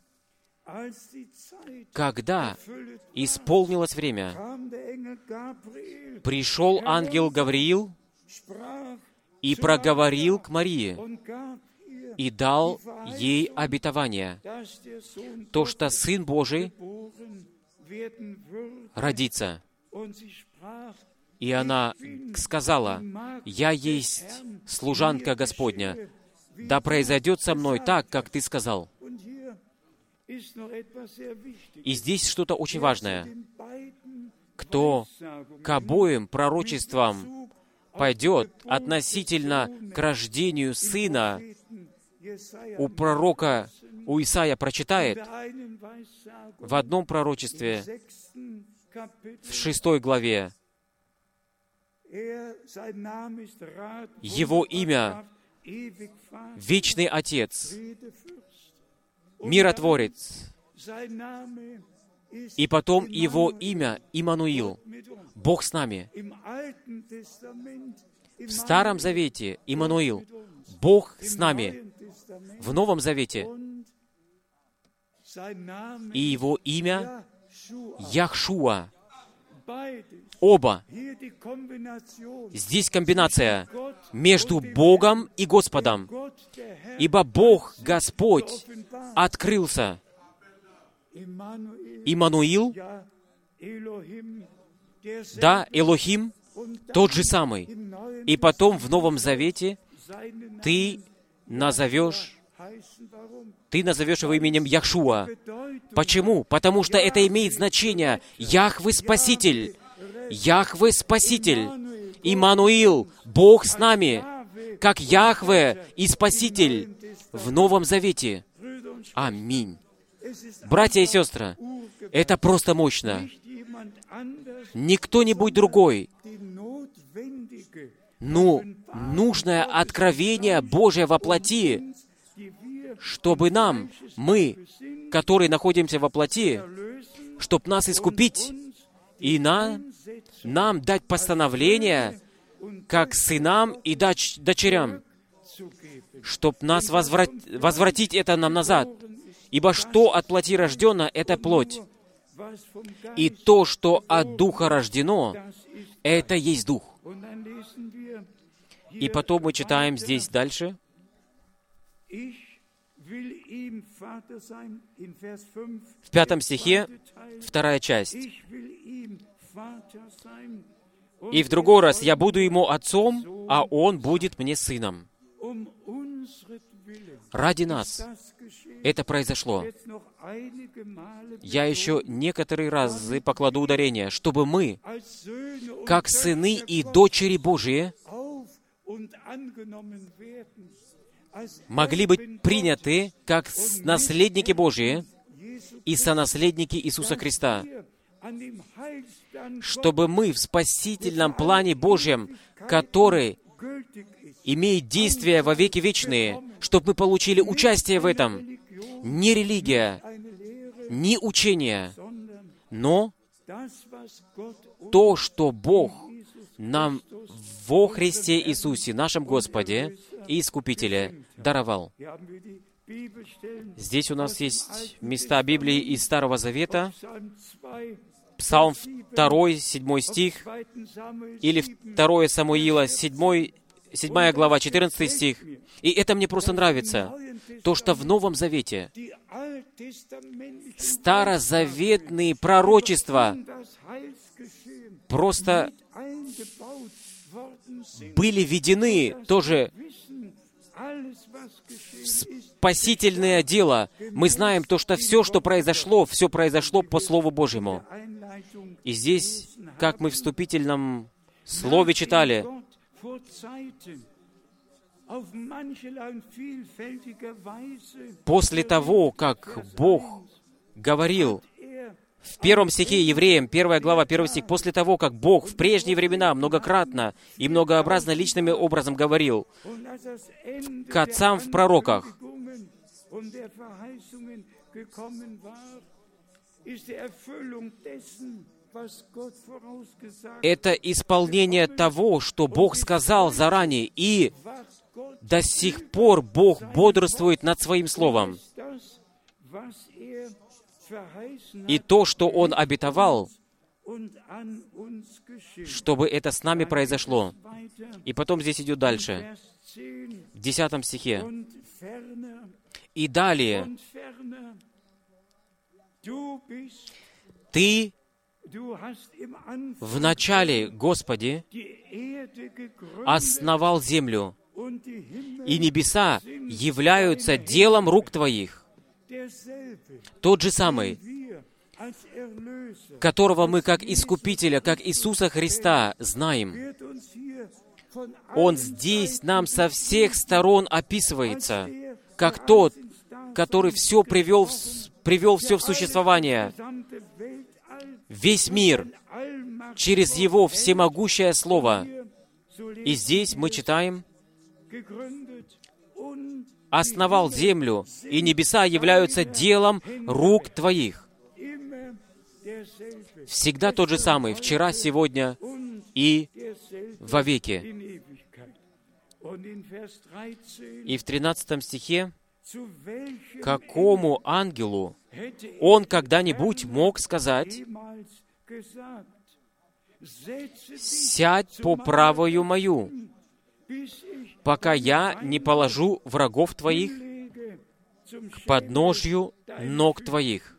когда исполнилось время, пришел ангел Гавриил и проговорил к Марии и дал ей обетование, то, что Сын Божий родится. И она сказала: «Я есть служанка Господня, да произойдет со мной так, как ты сказал». И здесь что-то очень важное. Кто к обоим пророчествам пойдет относительно к рождению сына, у пророка, у Исаия прочитает в одном пророчестве, в 6 главе, его имя — Вечный Отец, Миротворец, и потом его имя — Иммануил, Бог с нами. В Старом Завете — Иммануил, Бог с нами. В Новом Завете и его имя — Яхшуа. Оба. Здесь комбинация между Богом и Господом. Ибо Бог, Господь, открылся. Иммануил, да, Элохим, тот же самый. И потом в Новом Завете ты назовешь его именем Яхшуа. Почему? Потому что это имеет значение Яхве Спаситель. Яхве Спаситель. Иммануил, Бог с нами, как Яхве и Спаситель в Новом Завете. Аминь. Братья и сестры, это просто мощно. Не кто-нибудь другой, но нужное откровение Божие во плоти, чтобы мы, которые находимся во плоти, чтобы нас искупить и нам дать постановление, как сынам и дочерям, чтобы нас возвратить это нам назад. Ибо что от плоти рождено, это плоть. И то, что от Духа рождено, это есть Дух. И потом мы читаем здесь дальше. В 5 стихе, 2 часть. «И в другой раз я буду ему отцом, а он будет мне сыном». Ради нас это произошло. Я еще некоторые разы покладу ударение, чтобы мы, как сыны и дочери Божии, могли быть приняты как наследники Божии и сонаследники Иисуса Христа, чтобы мы в спасительном плане Божьем, который имеет действие во веки вечные, чтобы мы получили участие в этом. Не религия, не учение, но то, что Бог нам во Христе Иисусе, нашем Господе и Искупителе, даровал. Здесь у нас есть места Библии из Старого Завета, Псалм 2, 7 стих, или 2 Самуила, 7 глава, 14 стих. И это мне просто нравится. То, что в Новом Завете старозаветные пророчества просто были введены тоже в спасительное дело. Мы знаем то, что все произошло по Слову Божьему. И здесь, как мы в вступительном слове читали, после того, как Бог говорил в 1 стихе Евреям, 1 глава, 1 стих, после того, как Бог в прежние времена многократно и многообразно личным образом говорил к отцам в пророках, это исполнение того, что Бог сказал заранее, и до сих пор Бог бодрствует над Своим Словом. И то, что Он обетовал, чтобы это с нами произошло. И потом здесь идет дальше, в 10 стихе. И далее, Ты в начале, Господи, основал землю, и небеса являются делом рук Твоих. Тот же самый, которого мы как Искупителя, как Иисуса Христа знаем. Он здесь нам со всех сторон описывается, как тот, который все привел все в существование, весь мир, через Его всемогущее Слово. И здесь мы читаем: «Основал землю, и небеса являются делом рук Твоих». Всегда тот же самый, вчера, сегодня и вовеки. И в 13 стихе: «Какому ангелу он когда-нибудь мог сказать: „Сядь по правую мою, пока я не положу врагов твоих к подножью ног твоих».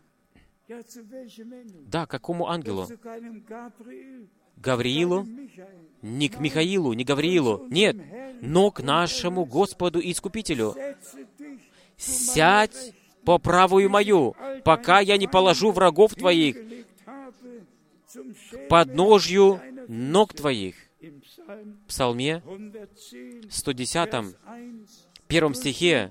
Да, какому ангелу? Гавриилу? Не к Михаилу, не Гавриилу. Нет, но к нашему Господу и Искупителю. «Сядь по правую мою, пока я не положу врагов твоих к подножью ног твоих». В Псалме 110, 1 стихе: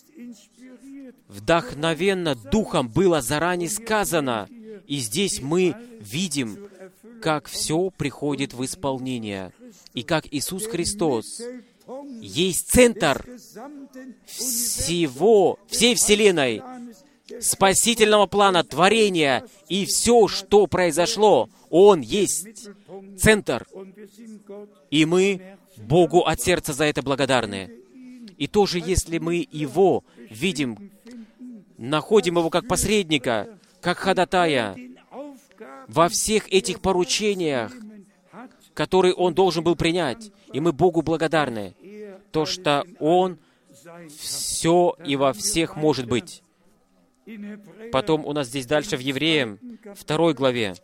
«Вдохновенно Духом было заранее сказано». И здесь мы видим, как все приходит в исполнение, и как Иисус Христос есть центр всей Вселенной, спасительного плана творения, и все, что произошло, Он есть центр. И мы Богу от сердца за это благодарны. И тоже, если мы Его видим, находим Его как посредника, как ходатая во всех этих поручениях, которые Он должен был принять, и мы Богу благодарны, то, что Он все и во всех может быть. Потом у нас здесь дальше в Евреям, 2 главе,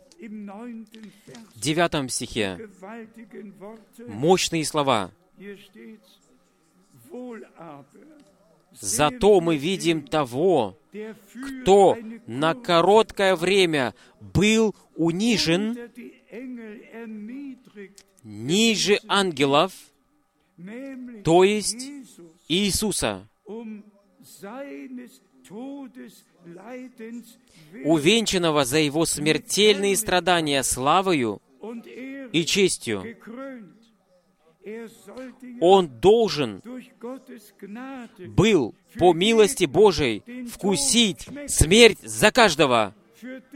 9 стихе, мощные слова. «Зато мы видим того, кто на короткое время был унижен ниже ангелов, то есть Иисуса, увенчанного за Его смертельные страдания славою и честью. Он должен был, по милости Божией, вкусить смерть за каждого,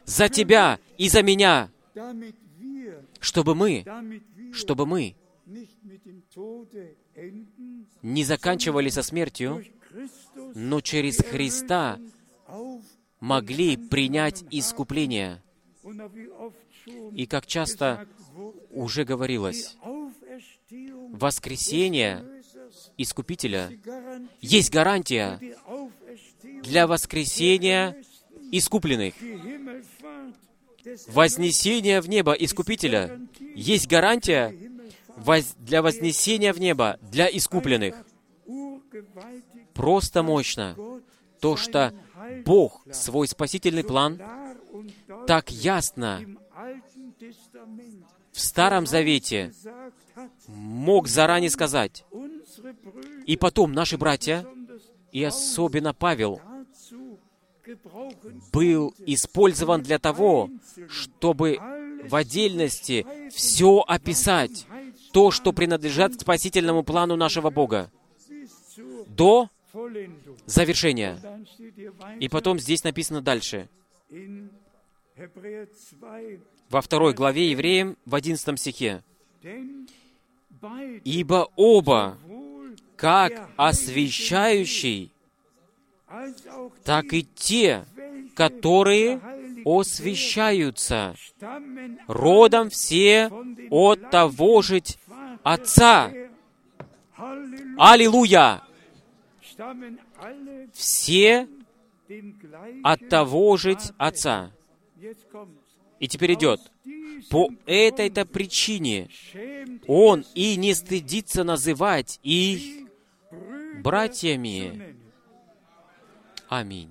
за тебя и за меня, damit wir чтобы мы nicht mit dem Tode enden, не заканчивали со смертью, durch Christus но через Христа auf. могли принять искупление. Und noch wie oft schon И как часто gesagt wurde, уже говорилось, Auferstehung воскресение Erlösers, Искупителя die Garantie есть гарантия die Auferstehung для воскресения искупленных. die Himmelfahrt des Вознесение в небо Искупителя есть гарантия для вознесения в небо для искупленных. urgewaltig Просто мощно Gott то, что Бог свой спасительный план klar und deutlich так ясно im Alten Testament в Старом Завете gesagt hat, мог заранее сказать. unsere Brüder И потом наши братья, besonders и особенно Павел, dazu gebrauchen, был использован для того, чтобы в отдельности все описать, то, что принадлежит к спасительному плану нашего Бога, bis zur до Vollendung. завершения. Dann steht hier И weiter потом здесь написано дальше, in Hebräer 2, во 2 главе Евреям, в 11 стихе. denn beide, «Ибо оба, wohl как освящающий, als auch так и die, те, welche которые geheiligt освящаются, stammen родом все от того же Отца». Halleluja, Аллилуйя! stammen alle Все dem gleichen от того же Vater. Отца. Jetzt kommt's. И теперь идет. Diesem По Grund этой-то причине schämt Он и не стыдится называть их Brüder zu братьями. nennen. Аминь.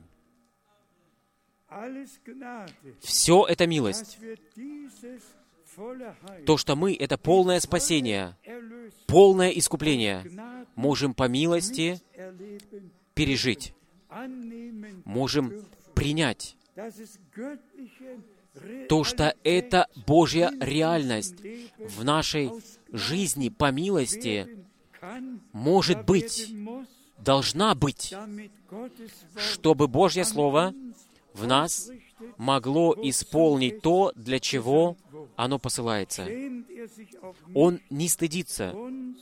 Alles Gnade, Все это милость. dass wir dieses volle Heil, То, что мы — это полное спасение, Erlösung, полное искупление, Gnade можем по милости erleben, пережить, annehmen, можем принять. dass es göttliche То, что это Божья реальность Leben в нашей жизни по милости werden kann, может быть, werden muss, должна быть, damit Gottes Wort чтобы Божье Слово в нас могло исполнить то, для чего оно посылается. schämt sich auch nicht, Он не стыдится uns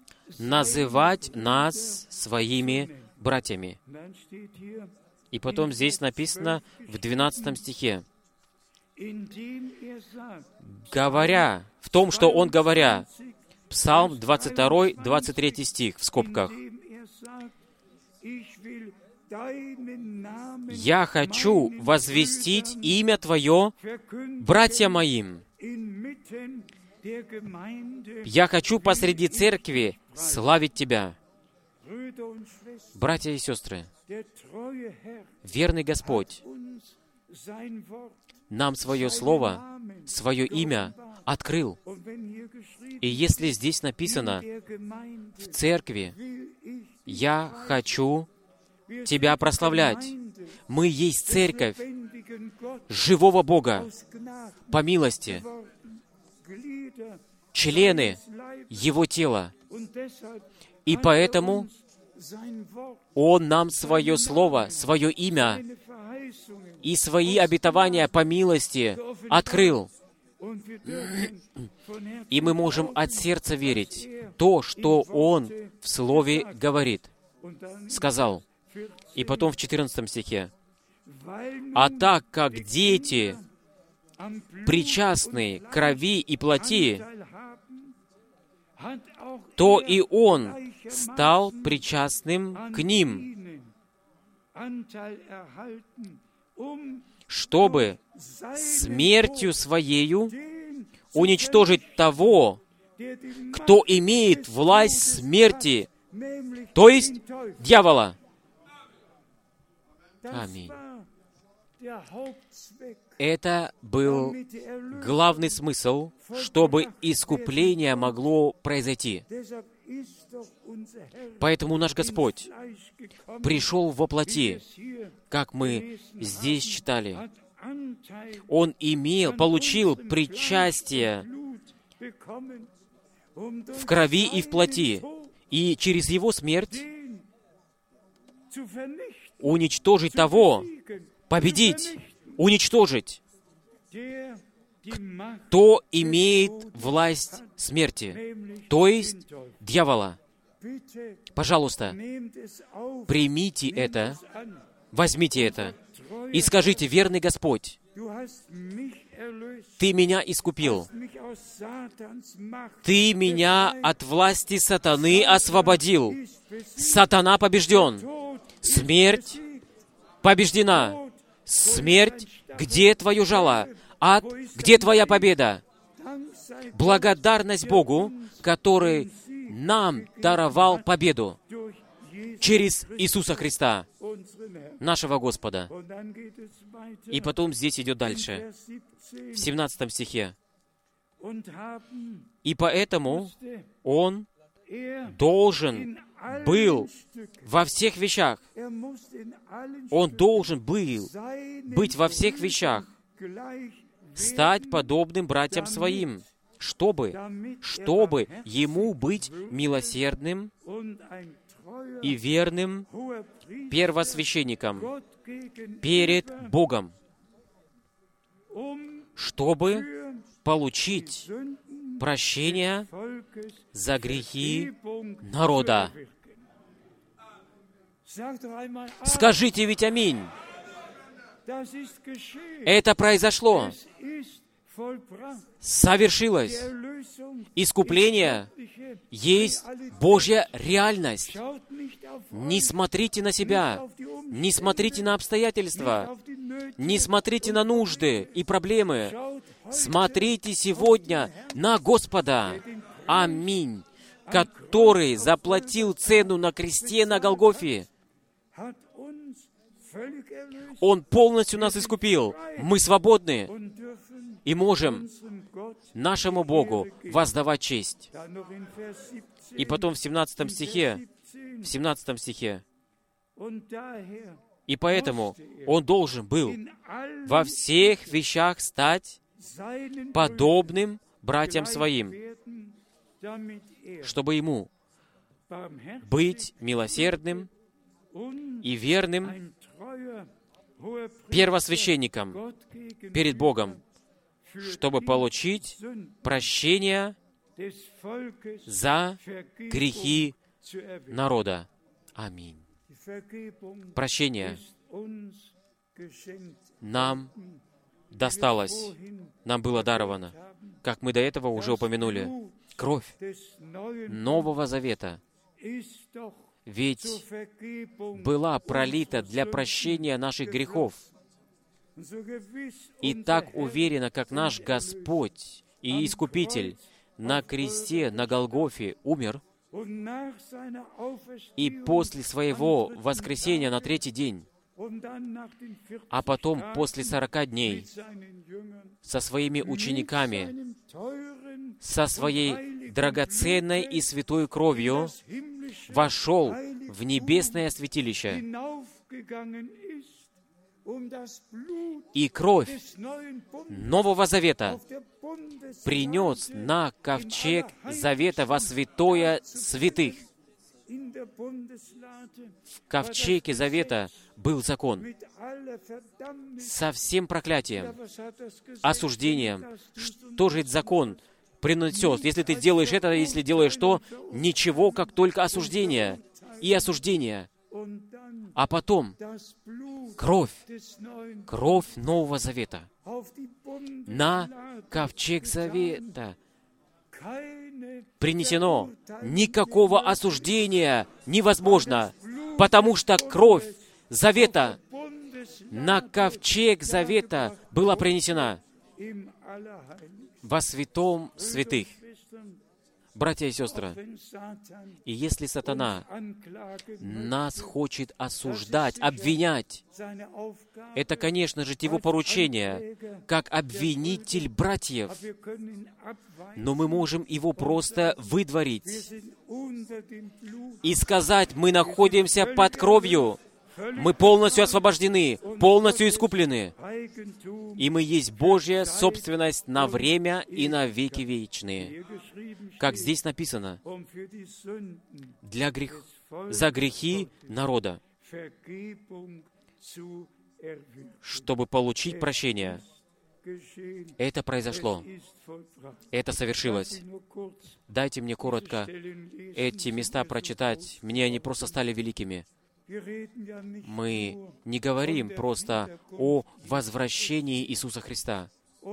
называть нас своими братьями. Und dann steht hier, И потом здесь написано в 12 стихе, indem sagt, говоря, в том, что Он говоря, Псалм 22, 23 стих в скобках, indem sagt, ich will deinen Namen «Я хочу meinen возвестить Brüdern имя Твое verkündigen братьям моим. inmitten der Gemeinde, Я хочу посреди церкви славить Тебя». Brüder und Schwestern, Братья и сестры, der treue Herr верный Господь uns sein Wort, нам свое Слово, свое имя открыл. und wenn hier geschrieben И если здесь написано der Gemeinde в церкви, will ich «Я хочу wir Тебя sind прославлять», Gemeinde мы есть церковь lebendigen Gott живого Бога aus Gnaden по милости, geworden, Glieder члены des Leibes, Его тела. und deshalb И hat поэтому uns sein Wort, Он нам свое Слово, свое имя seine Verheißungen и свои обетования по милости открыл. und wir dürfen von Herzen И мы можем от сердца верить то, что Он в Слове говорит, und dann сказал. 14, И потом в 14 стихе. weil nun «А так как дети, am Blut причастны к крови и плоти, Anteil haben, hat auch то er и Он gleichermaßen стал причастным an к ним, ihnen Anteil erhalten, um чтобы seinen смертью Tod Своею den уничтожить того, der die кто Macht имеет des власть Todes смерти, hat, nämlich то есть den Teufel. дьявола». Das Аминь. war der Hauptzweck, Это был damit die Erlösung. главный смысл, чтобы искупление могло произойти. Deshalb ist doch unser Herr Поэтому наш Господь ins Fleisch gekommen, пришел во wie wir плоти, es hier как мы gelesen здесь haben, читали. hat Anteil Он получил an unserem причастие Fleisch und Blut bekommen, um durch в крови и в seinen плоти, Tod и через Его смерть den zu vernichten, уничтожить zu того, besiegen, zu победить, vernichten. уничтожить. кто имеет власть смерти, то есть дьявола. Пожалуйста, примите это, возьмите это и скажите: верный Господь, Ты меня искупил. Ты меня от власти сатаны освободил. Сатана побежден. Смерть побеждена. Смерть, где твое жало? Ад, где твоя победа? Благодарность Богу, который нам даровал победу через Иисуса Христа, нашего Господа. И потом здесь идет дальше, в 17 стихе. И поэтому Он должен был во всех вещах, Он должен был быть во всех вещах, стать подобным братьям своим, чтобы Ему быть милосердным и верным первосвященником перед Богом, чтобы получить прощение за грехи народа. Скажите ведь аминь. Это произошло. Совершилось. Искупление есть Божья реальность. Не смотрите на себя, не смотрите на обстоятельства, не смотрите на нужды и проблемы. Смотрите сегодня на Господа. Аминь. Который заплатил цену на кресте на Голгофе. Он полностью нас искупил. Мы свободны и можем нашему Богу воздавать честь. И потом в 17 стихе, и поэтому Он должен был во всех вещах стать подобным братьям своим, чтобы Ему быть милосердным и верным первосвященником перед Богом, чтобы получить прощение за грехи народа. Аминь. Прощение нам досталось, нам было даровано, как мы до этого уже упомянули. Кровь Нового Завета ведь была пролита для прощения наших грехов. И так уверенно, как наш Господь и Искупитель на кресте, на Голгофе умер, и после Своего воскресения на третий день, а потом после 40 дней со Своими учениками, со Своей драгоценной и святой кровью вошел в небесное святилище. И кровь Нового Завета принес на ковчег Завета во святое святых. В ковчеге Завета был закон со всем проклятием, осуждением. Что же этот закон принесет? Если ты делаешь это, если делаешь то, ничего, как только осуждение и осуждение. А потом кровь Нового Завета на ковчег Завета принесено. Никакого осуждения невозможно, потому что кровь Завета на ковчег Завета была принесена во святом святых. Братья и сестры, и если сатана нас хочет осуждать, обвинять, это, конечно же, его поручение, как обвинитель братьев, но мы можем его просто выдворить и сказать: мы находимся под кровью, мы полностью освобождены, полностью искуплены, и мы есть Божья собственность на время и на веки вечные. Как здесь написано, за грехи народа, чтобы получить прощение. Это произошло. Это совершилось. Дайте мне коротко эти места прочитать. Мне они просто стали великими. Мы не говорим просто о возвращении Иисуса Христа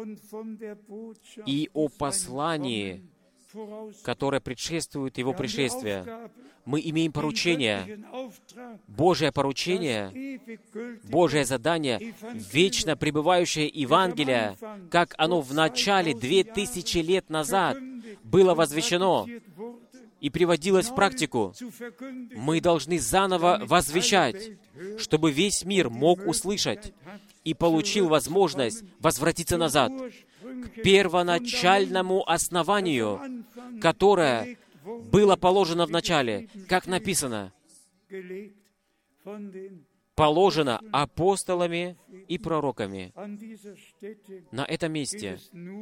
и о послании, которое предшествует Его пришествию. Мы имеем поручение, Божье поручение, Божье задание, вечно пребывающее Евангелие, как оно в начале 2000 лет назад было возвещено и приводилось в практику. Мы должны заново возвещать, чтобы весь мир мог услышать и получил возможность возвратиться назад к первоначальному основанию, которое было положено в начале, как написано, положено апостолами и пророками. На этом месте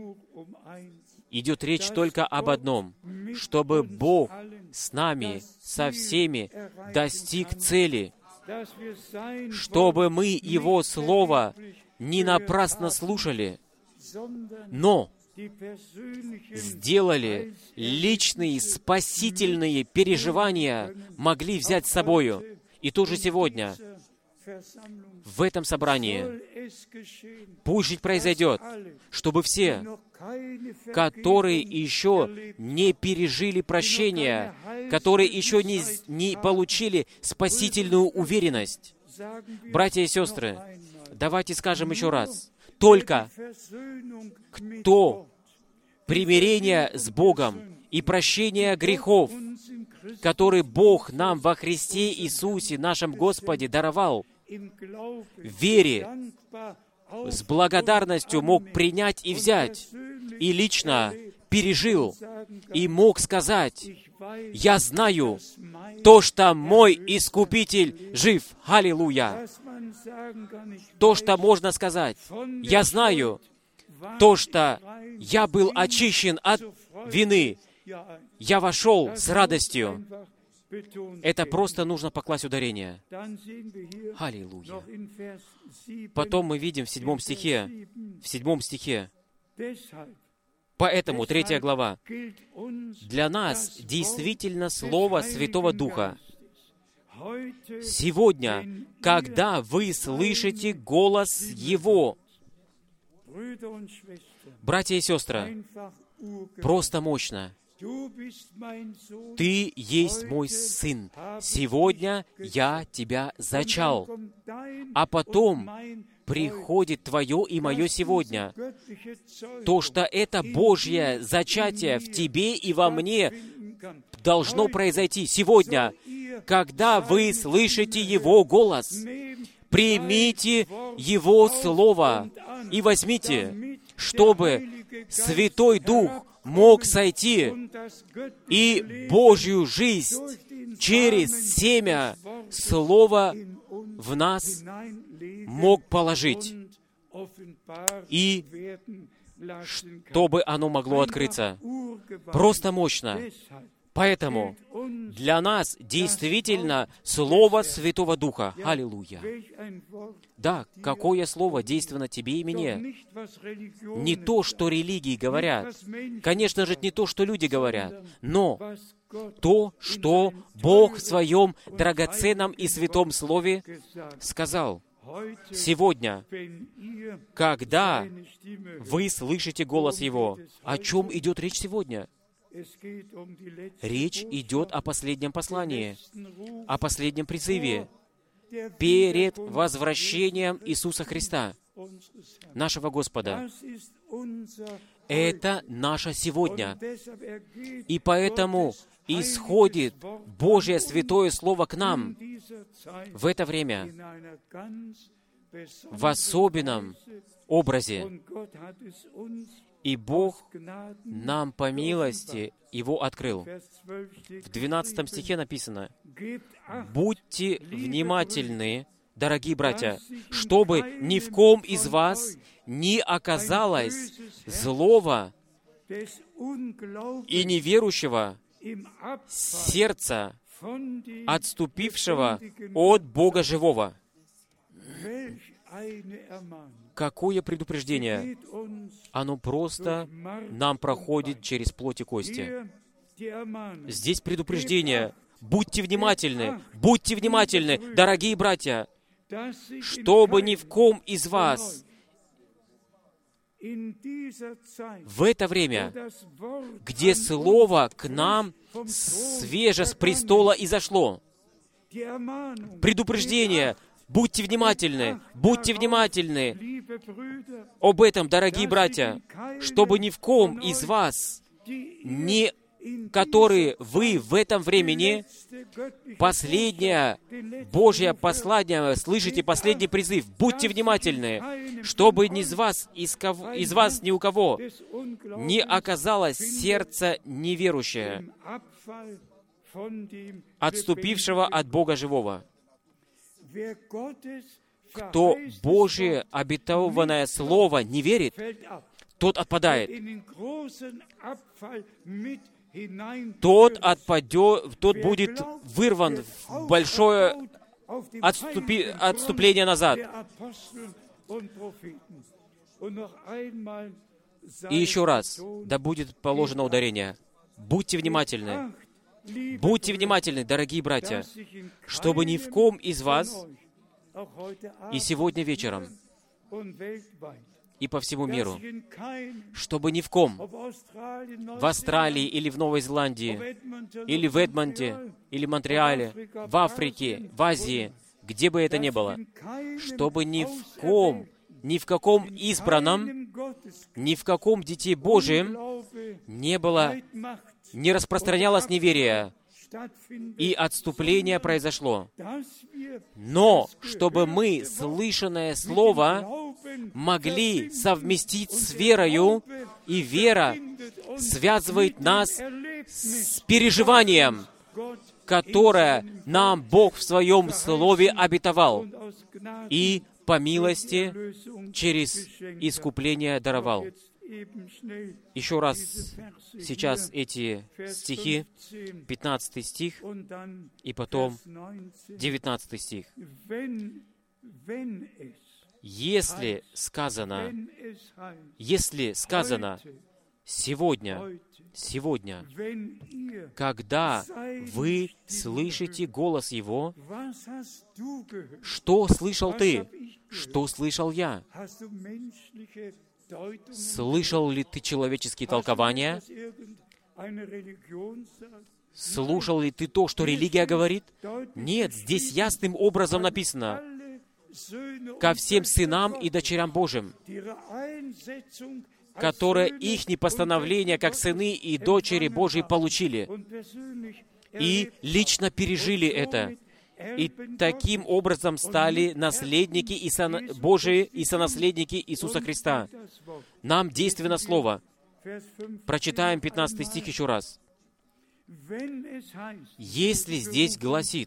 идет речь только об одном, чтобы Бог с нами, со всеми достиг цели, чтобы мы Его Слово не напрасно слушали, но сделали личные спасительные переживания, могли взять с собою. И тоже сегодня, в этом собрании, пусть жить произойдет, чтобы все, которые еще не пережили прощения, которые еще не получили спасительную уверенность. Братья и сестры, давайте скажем еще раз, только кто примирение с Богом и прощение грехов, которые Бог нам во Христе Иисусе, нашем Господе, даровал, в вере, с благодарностью мог принять и взять, и лично пережил, и мог сказать: «Я знаю то, что мой Искупитель жив». Аллилуйя! То, что можно сказать. Я знаю то, что я был очищен от вины. Я вошел с радостью. Это просто нужно покласть ударение. Аллилуйя. Потом мы видим в 7 стихе, поэтому, 3 глава, для нас действительно Слово Святого Духа. Сегодня, когда вы слышите голос Его, братья и сестры, просто мощно. Ты есть мой сын. Сегодня я тебя зачал. А потом приходит твое и мое сегодня. То, что это Божье зачатие в тебе и во мне должно произойти сегодня, когда вы слышите Его голос. Примите Его Слово и возьмите, чтобы Святой Дух мог сойти и Божью жизнь через семя Слова в нас мог положить, и чтобы оно могло открыться. Просто мощно. Поэтому для нас действительно Слово Святого Духа. Аллилуйя. Да, какое слово действенно тебе и мне? Не то, что религии говорят. Конечно же, не то, что люди говорят. Но то, что Бог в Своем драгоценном и святом Слове сказал. Сегодня, когда вы слышите голос Его, о чем идет речь сегодня? Речь идет о последнем послании, о последнем призыве перед возвращением Иисуса Христа, нашего Господа. Это наше сегодня. И поэтому исходит Божье Святое Слово к нам в это время в особенном образе. И Бог нам по милости Его открыл. В 12 стихе написано: «Будьте внимательны, дорогие братья, чтобы ни в ком из вас не оказалось злого и неверующего сердца, отступившего от Бога живого». Какое предупреждение? Оно просто нам проходит через плоть и кости. Здесь предупреждение. Будьте внимательны, дорогие братья, чтобы ни в ком из вас в это время, где Слово к нам свеже с престола изошло, предупреждение, будьте внимательны об этом, дорогие братья, чтобы ни в ком из вас, которые вы в этом времени, последнее Божье послание, слышите последний призыв, будьте внимательны, чтобы ни из вас ни у кого не оказалось сердце неверующее, отступившего от Бога живого. Кто Божие обетованное Слово не верит, тот отпадает. Тот будет вырван в большое отступление назад. И еще раз, да будет положено ударение. Будьте внимательны, дорогие братья, чтобы ни в ком из вас и сегодня вечером, и по всему миру, чтобы ни в ком, в Австралии или в Новой Зеландии, или в Эдмонте, или Монреале, в Африке, в Азии, где бы это ни было, чтобы ни в каком избранном, ни в каком Дите Божьем не распространялось неверие, и отступление произошло. Но чтобы мы слышанное Слово могли совместить с верою, и вера связывает нас с переживанием, которое нам Бог в Своем Слове обетовал, и по милости через искупление даровал. Еще раз, сейчас эти стихи, 15 стих, и потом 19 стих. Если сказано, сегодня, когда вы слышите голос Его, что слышал ты? Что слышал я? Слышал ли ты человеческие толкования? Слушал ли ты то, что религия говорит? Нет, здесь ясным образом написано: ко всем сынам и дочерям Божьим, которые ихние постановления, как сыны и дочери Божьи, получили и лично пережили это, и таким образом стали наследники Божии и сонаследники Иисуса Христа. Нам действенно Слово. Прочитаем 15 стих еще раз. Если здесь гласит,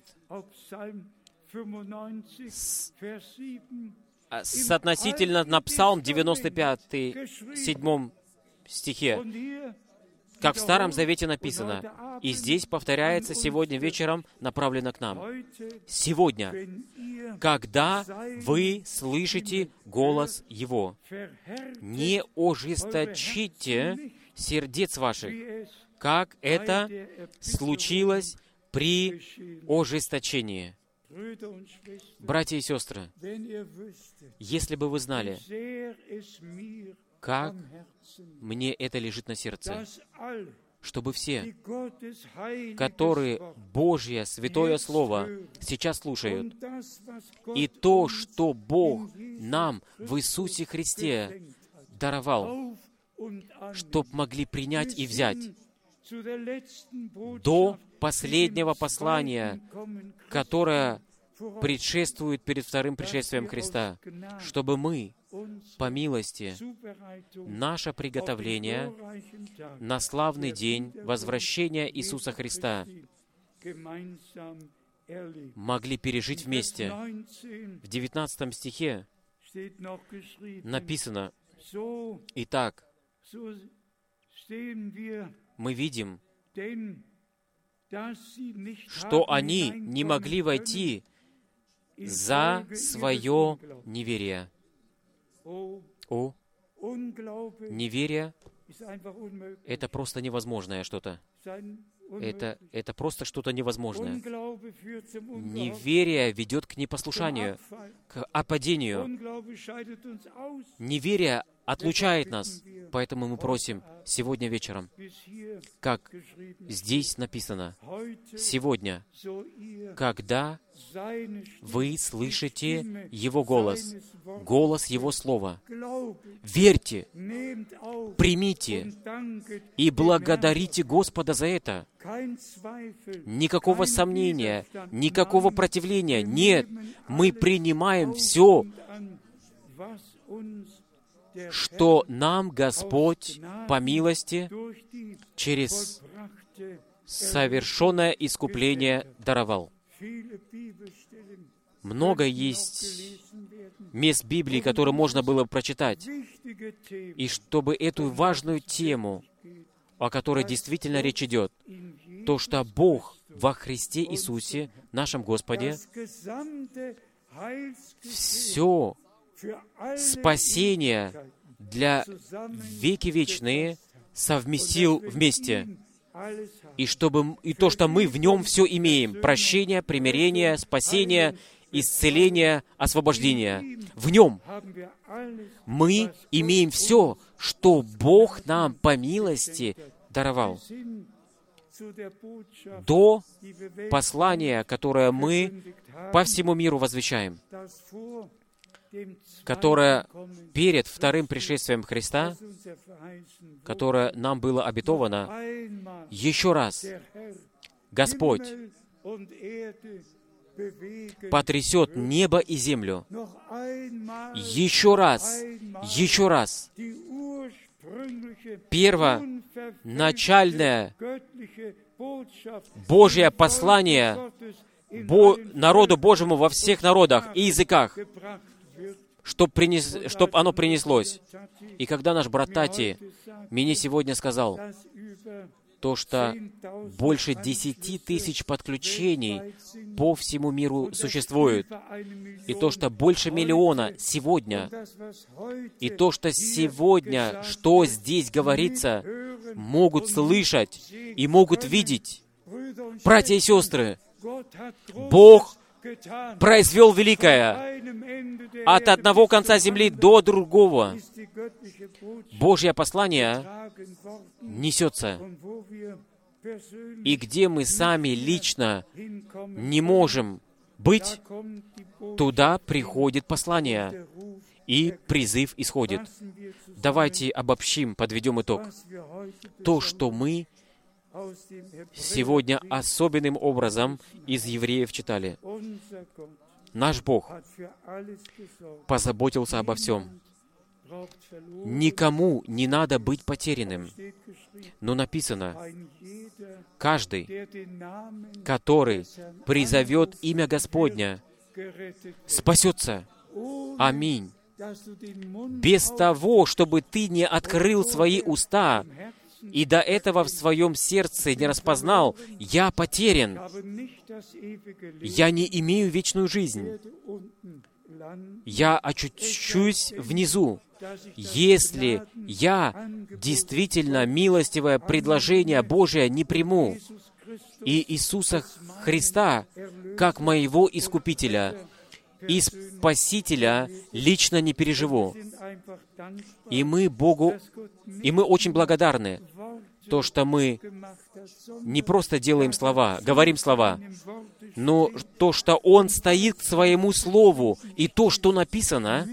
соотносительно на Псалм 95, 7 стихе, как в Старом Завете написано, и здесь повторяется сегодня вечером, направлено к нам. Сегодня, когда вы слышите голос Его, не ожесточите сердец ваших, как это случилось при ожесточении. Братья и сестры, если бы вы знали, как мне это лежит на сердце, чтобы все, которые Божье Святое Слово сейчас слушают, и то, что Бог нам в Иисусе Христе даровал, чтоб могли принять и взять до последнего послания, которое предшествует перед вторым пришествием Христа, чтобы мы, по милости, наше приготовление на славный день возвращения Иисуса Христа могли пережить вместе. В 19 стихе написано: «Итак, мы видим, что они не могли войти за свое неверие. О, неверие — это просто невозможное что-то. Это просто что-то невозможное. Неверие ведет к непослушанию, к опадению. Неверие отлучает нас. Поэтому мы просим сегодня вечером, как здесь написано, сегодня, когда вы слышите Его голос, голос Его Слова, верьте, примите и благодарите Господа за это. Никакого сомнения, никакого противления. Нет, мы принимаем все, что нам Господь по милости через совершенное искупление даровал. Много есть мест Библии, которые можно было бы прочитать. И чтобы эту важную тему, о которой действительно речь идет, то, что Бог во Христе Иисусе, нашем Господе, все спасение для веки вечные совместил вместе. И то, что мы в Нем все имеем. Прощение, примирение, спасение, исцеление, освобождение. В Нем мы имеем все, что Бог нам по милости даровал. До послания, которое мы по всему миру возвещаем, которое перед вторым пришествием Христа, которое нам было обетовано, еще раз Господь потрясет небо и землю. Еще раз, первоначальное Божье послание народу Божьему во всех народах и языках, чтобы оно принеслось. И когда наш брат Тати мне сегодня сказал, то, что больше 10 тысяч подключений по всему миру существует, и то, что больше миллиона сегодня, и то, что сегодня, что здесь говорится, могут слышать и могут видеть. Братья и сестры, Бог произвел великое от одного конца земли до другого. Божье послание несется. И где мы сами лично не можем быть, туда приходит послание, и призыв исходит. Давайте обобщим, подведем итог. То, что мы сегодня особенным образом из Евреев читали. Наш Бог позаботился обо всем. Никому не надо быть потерянным. Но написано, каждый, который призовет имя Господня, спасется. Аминь. Без того, чтобы ты не открыл свои уста и до этого в своем сердце не распознал, я потерян, я не имею вечную жизнь, я очутюсь внизу. Если я действительно милостивое предложение Божие не приму и Иисуса Христа как моего Искупителя и Спасителя лично не переживу. И мы очень благодарны, то, что мы не просто делаем слова, говорим слова, но то, что Он стоит к Своему Слову, и то, что написано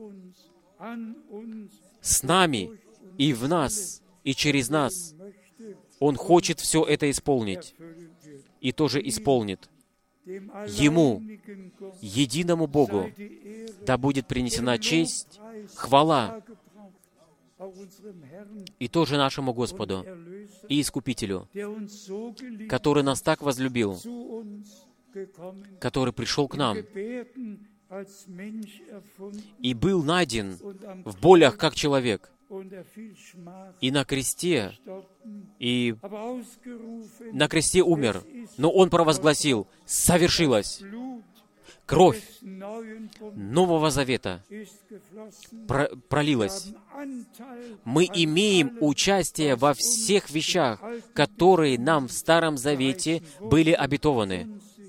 с нами, и в нас, и через нас, Он хочет все это исполнить, и тоже исполнит. Ему, единому Богу, да будет принесена честь, хвала, и тоже нашему Господу и Искупителю, который нас так возлюбил, который пришел к нам и был найден в болях как человек, и на кресте умер, но Он провозгласил: «Совершилось». кровь Нового Завета пролилась. Мы имеем участие во всех вещах, которые нам в Старом Завете были обетованы.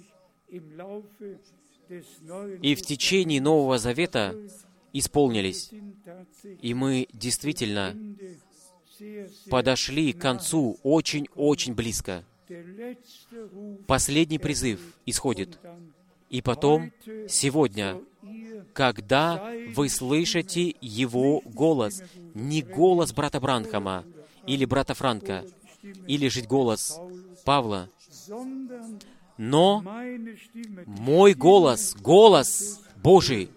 И в течение Нового Завета исполнились. И мы действительно подошли к концу очень-очень близко. Последний призыв исходит. И потом, сегодня, когда вы слышите Его голос, не голос брата Бранхама, или брата Франка, или же голос Павла, но мой голос, голос Божий.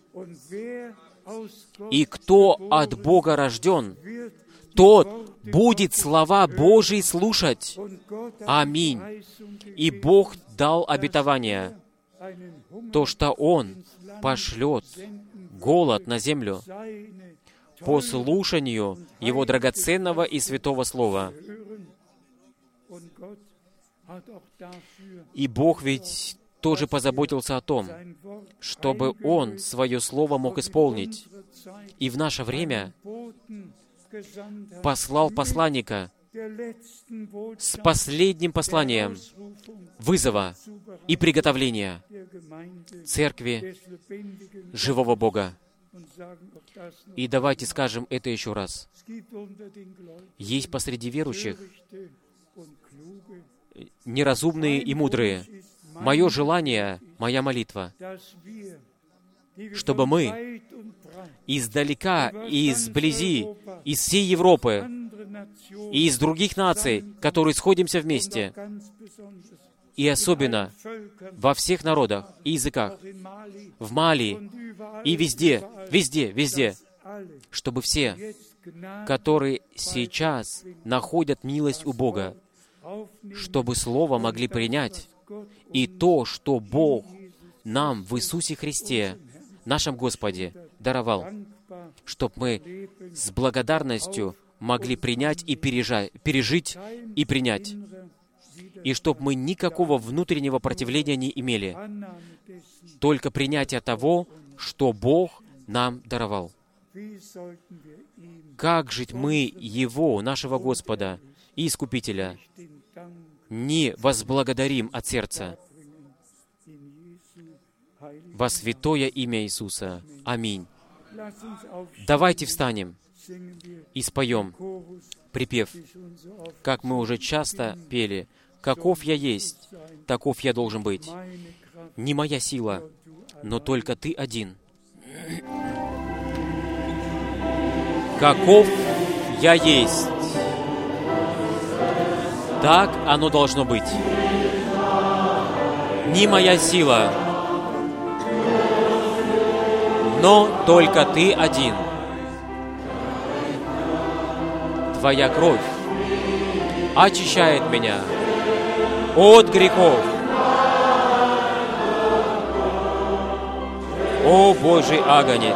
И кто от Бога рожден, тот будет слова Божьи слушать. Аминь. И Бог дал обетование, то, что Он пошлет голод на землю по слушанию Его драгоценного и святого Слова. И Бог ведь тоже позаботился о том, чтобы Он Свое Слово мог исполнить. И в наше время послал посланника с последним посланием вызова и приготовления Церкви живого Бога. И давайте скажем это еще раз. Есть посреди верующих неразумные и мудрые. Мое желание, моя молитва, чтобы мы издалека, изблизи, из всей Европы и из других наций, которые сходимся вместе, и особенно во всех народах и языках, в Мали и везде, везде, везде, чтобы все, которые сейчас находят милость у Бога, чтобы Слово могли принять, и то, что Бог нам в Иисусе Христе, нашем Господе, даровал, чтобы мы с благодарностью могли принять и пережить и принять, и чтобы мы никакого внутреннего противления не имели, только принятие того, что Бог нам даровал. Как жить мы Его, нашего Господа и Искупителя, не возблагодарим от сердца во святое имя Иисуса. Аминь. Давайте встанем и споем припев, как мы уже часто пели: «Каков я есть, таков я должен быть. Не моя сила, но только Ты один. Каков я есть, так оно должно быть. Не моя сила, но только Ты один. Твоя кровь очищает меня от грехов. О Божий агнец,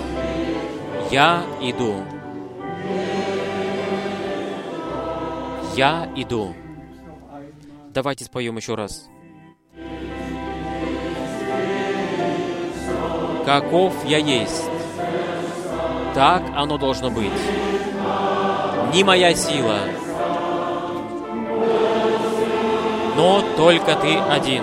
я иду. Я иду». Давайте споем еще раз. «Каков я есть, так оно должно быть. Не моя сила, но только Ты один.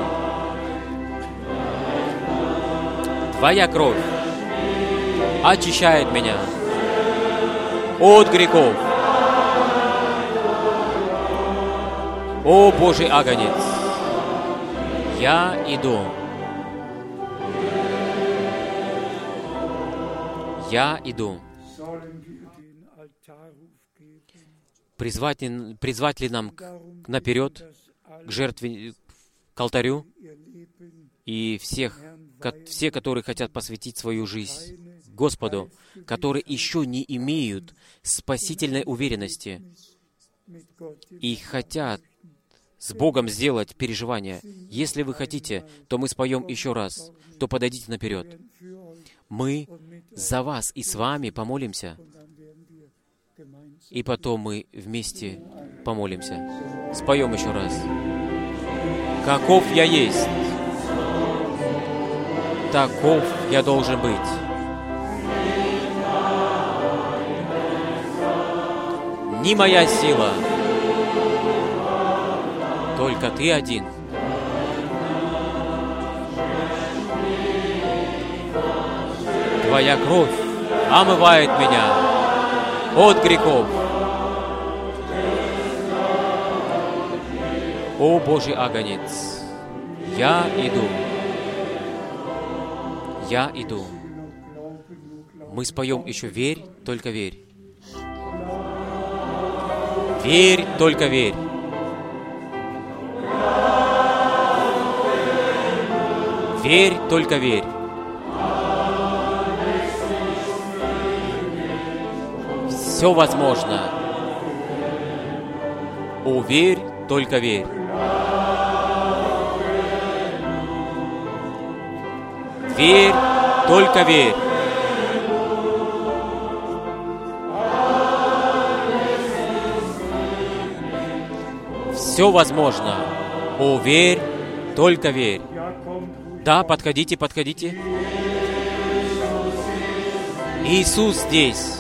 Твоя кровь очищает меня от грехов. О Божий агнец, я иду. Я иду». Призвать ли нам наперед к жертве, к алтарю, и все, которые хотят посвятить свою жизнь Господу, которые еще не имеют спасительной уверенности и хотят с Богом сделать переживания. Если вы хотите, то мы споем еще раз, то подойдите наперед. Мы за вас и с вами помолимся, и потом мы вместе помолимся. Споем еще раз. «Каков я есть, таков я должен быть. Не моя сила, только Ты один. Твоя кровь омывает меня от грехов. О Божий агнец, я иду. Я иду. Мы споем еще «Верь, только верь». Верь, только верь. Верь, только верь. Все возможно. О, верь, только верь. Верь, только верь. Все возможно. О, верь, только верь. Да, подходите, подходите. Иисус здесь.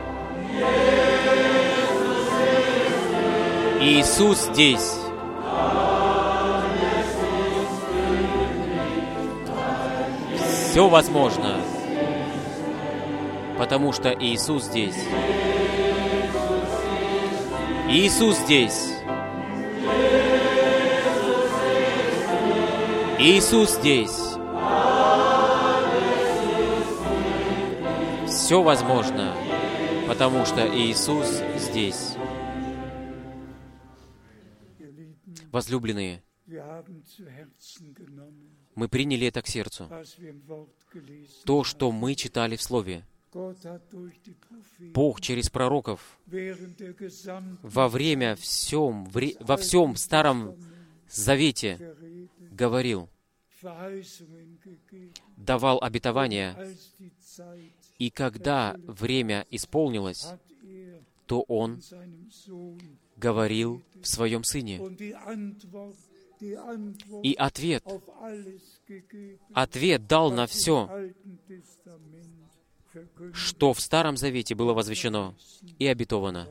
Иисус здесь. Все возможно, потому что Иисус здесь. Иисус здесь. Иисус здесь. Все возможно, потому что Иисус здесь. Возлюбленные, мы приняли это к сердцу. То, что мы читали в Слове. Бог через пророков во всем Старом Завете говорил, давал обетования, и когда время исполнилось, то Он говорил в Своем Сыне. И ответ дал на все, что в Старом Завете было возвещено и обетовано.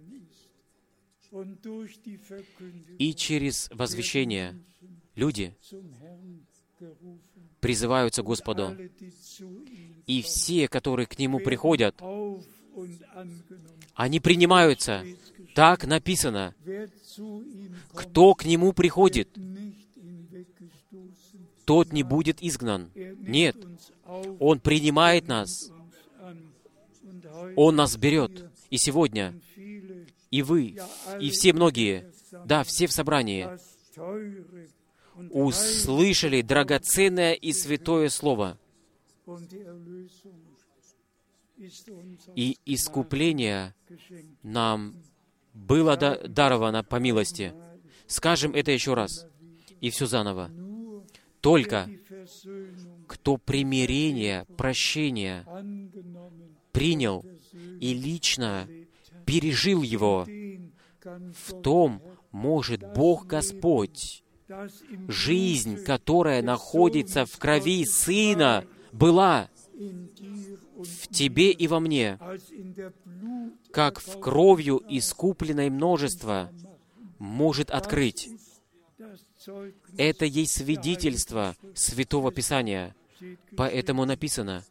И через возвещение люди призываются к Господу. И все, которые к Нему приходят, они принимаются. Так написано. Кто к Нему приходит, тот не будет изгнан. Нет, Он принимает нас. Он нас берет. И сегодня, и вы, и все многие, да, все в собрании, услышали драгоценное и святое Слово. И искупление нам было даровано по милости. Скажем это еще раз, и все заново. Только кто примирение, прощение принял и лично пережил его, в том может Бог Господь, жизнь, которая находится в крови Сына, была в тебе и во мне, как в кровью искупленное множество может открыть. Это есть свидетельство Святого Писания. Поэтому написано,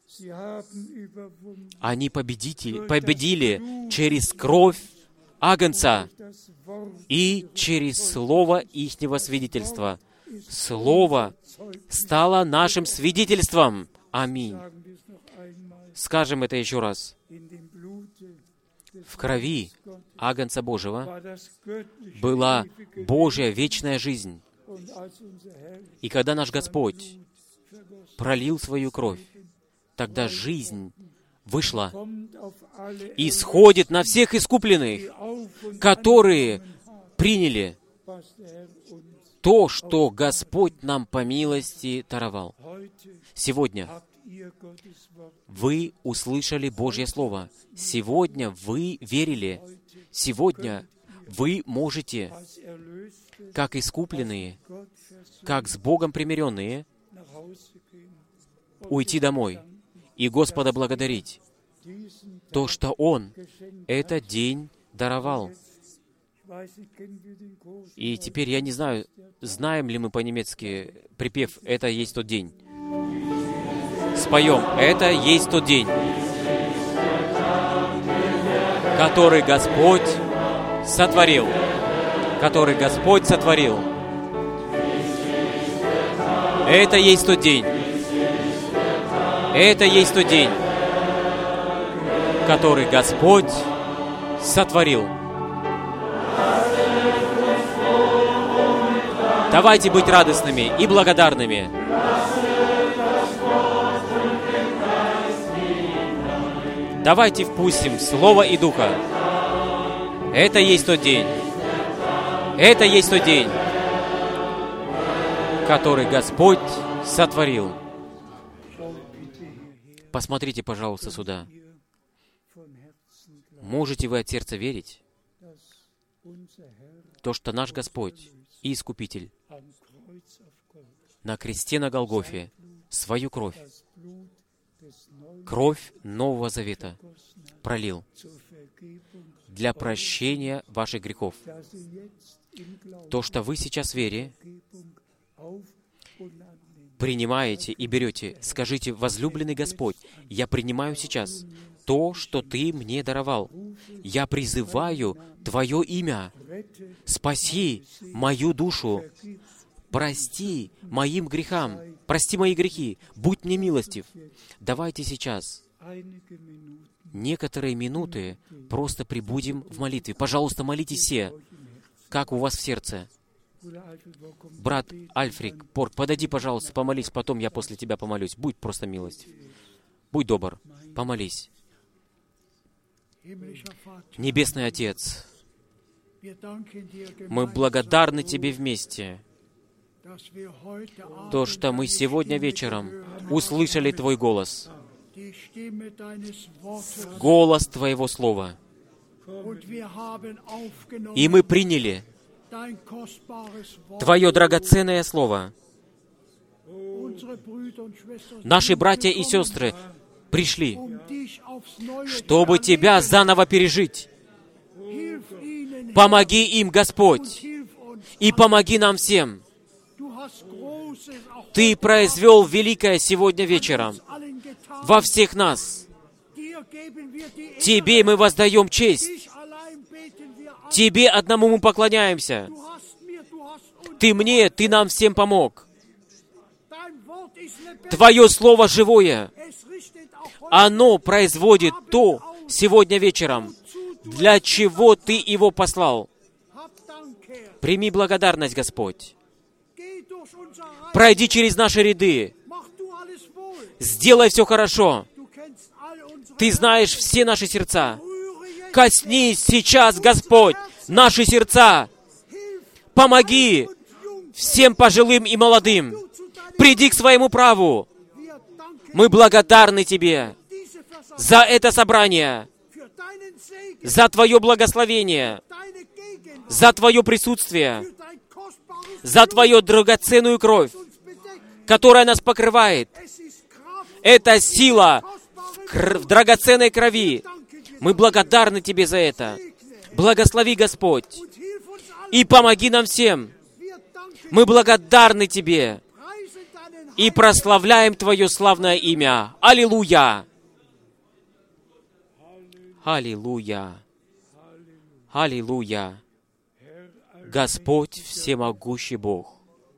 они победили через кровь Агнца и через слово ихнего свидетельства. Слово стало нашим свидетельством. Аминь. Скажем это еще раз. В крови Агнца Божьего была Божья вечная жизнь. И когда наш Господь пролил свою кровь, тогда жизнь вышла и сходит на всех искупленных, которые приняли то, что Господь нам по милости даровал. Сегодня вы услышали Божье Слово. Сегодня вы верили. Сегодня вы можете, как искупленные, как с Богом примиренные, уйти домой и Господа благодарить, то, что Он этот день даровал. И теперь я не знаю, знаем ли мы по-немецки припев «Это есть тот день». Споем «Это есть тот день, который Господь сотворил». Который Господь сотворил. Это есть тот день. Это есть тот день, который Господь сотворил. Давайте быть радостными и благодарными. Давайте впустим Слово и Духа. Это есть тот день. Это есть тот день, который Господь сотворил. Посмотрите, пожалуйста, сюда. Можете вы от сердца верить, то, что наш Господь и Искупитель на кресте на Голгофе свою кровь, кровь Нового Завета пролил для прощения ваших грехов. То, что вы сейчас в вере принимаете и берете, скажите: возлюбленный Господь, я принимаю сейчас то, что Ты мне даровал. Я призываю Твое имя. Спаси мою душу. Прости моим грехам. Прости мои грехи. Будь мне милостив. Давайте сейчас некоторые минуты просто прибудем в молитве. Пожалуйста, молитесь все, как у вас в сердце. Брат Альфрик Порк, подойди, пожалуйста, помолись, потом я после тебя помолюсь. Будь просто милостив. Будь добр, помолись. Небесный Отец, мы благодарны Тебе вместе, то, что мы сегодня вечером услышали Твой голос, голос Твоего Слова, и мы приняли Твое драгоценное Слово. Наши братья и сестры пришли, чтобы Тебя заново пережить. Помоги им, Господь, и помоги нам всем. Ты произвел великое сегодня вечером во всех нас. Тебе мы воздаем честь. Тебе одному мы поклоняемся. Ты мне, Ты нам всем помог. Твое Слово живое. Оно производит то сегодня вечером, для чего Ты его послал. Прими благодарность, Господь. Пройди через наши ряды. Сделай все хорошо. Ты знаешь все наши сердца. Коснись сейчас, Господь, наши сердца. Помоги всем пожилым и молодым. Приди к своему праву. Мы благодарны Тебе за это собрание, за Твое благословение, за Твое присутствие, за Твою драгоценную кровь, которая нас покрывает. Это сила в драгоценной крови. Мы благодарны Тебе за это. Благослови, Господь, и помоги нам всем. Мы благодарны Тебе и прославляем Твое славное имя. Аллилуйя! Аллилуйя! Аллилуйя! Господь всемогущий Бог,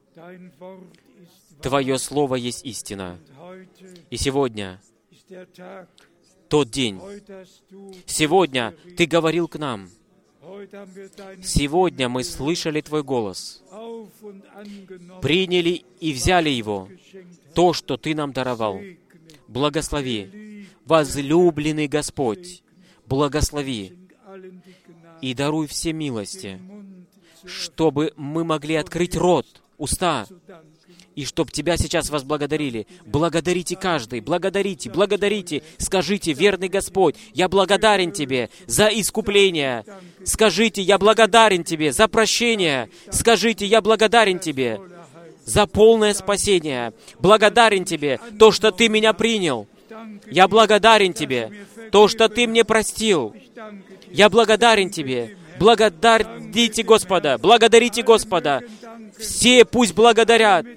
Твое Слово есть истина. И сегодня тот день. Сегодня Ты говорил к нам. Сегодня мы слышали Твой голос, приняли и взяли его, то, что Ты нам даровал. Благослови, возлюбленный Господь, благослови и даруй все милости, чтобы мы могли открыть рот, уста, и чтоб Тебя сейчас возблагодарили. Благодарите каждый, благодарите, благодарите. Скажите: верный Господь, я благодарен Тебе за искупление. Скажите: я благодарен Тебе за прощение. Скажите: я благодарен Тебе за полное спасение. Благодарен Тебе, то, что Ты меня принял. Я благодарен Тебе, то, что Ты мне простил. Я благодарен Тебе. Благодарите Господа, благодарите Господа. Все пусть благодарят.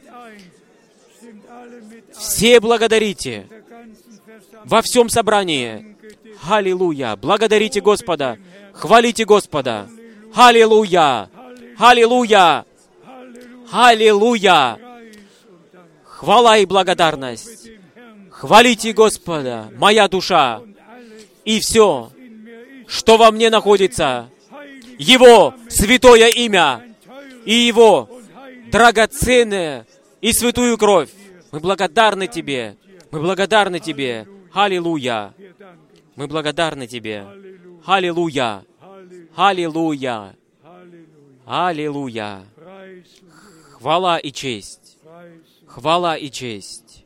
Все благодарите. Во всем собрании. Аллилуйя. Благодарите Господа. Хвалите Господа. Аллилуйя. Аллилуйя. Аллилуйя. Хвала и благодарность. Хвалите Господа, моя душа, и все, что во мне находится, Его святое имя и Его драгоценная и святую кровь. Мы благодарны Тебе. Мы благодарны Тебе. Аллилуйя. Мы благодарны Тебе. Аллилуйя. Аллилуйя. Аллилуйя. Хвала и честь. Хвала и честь.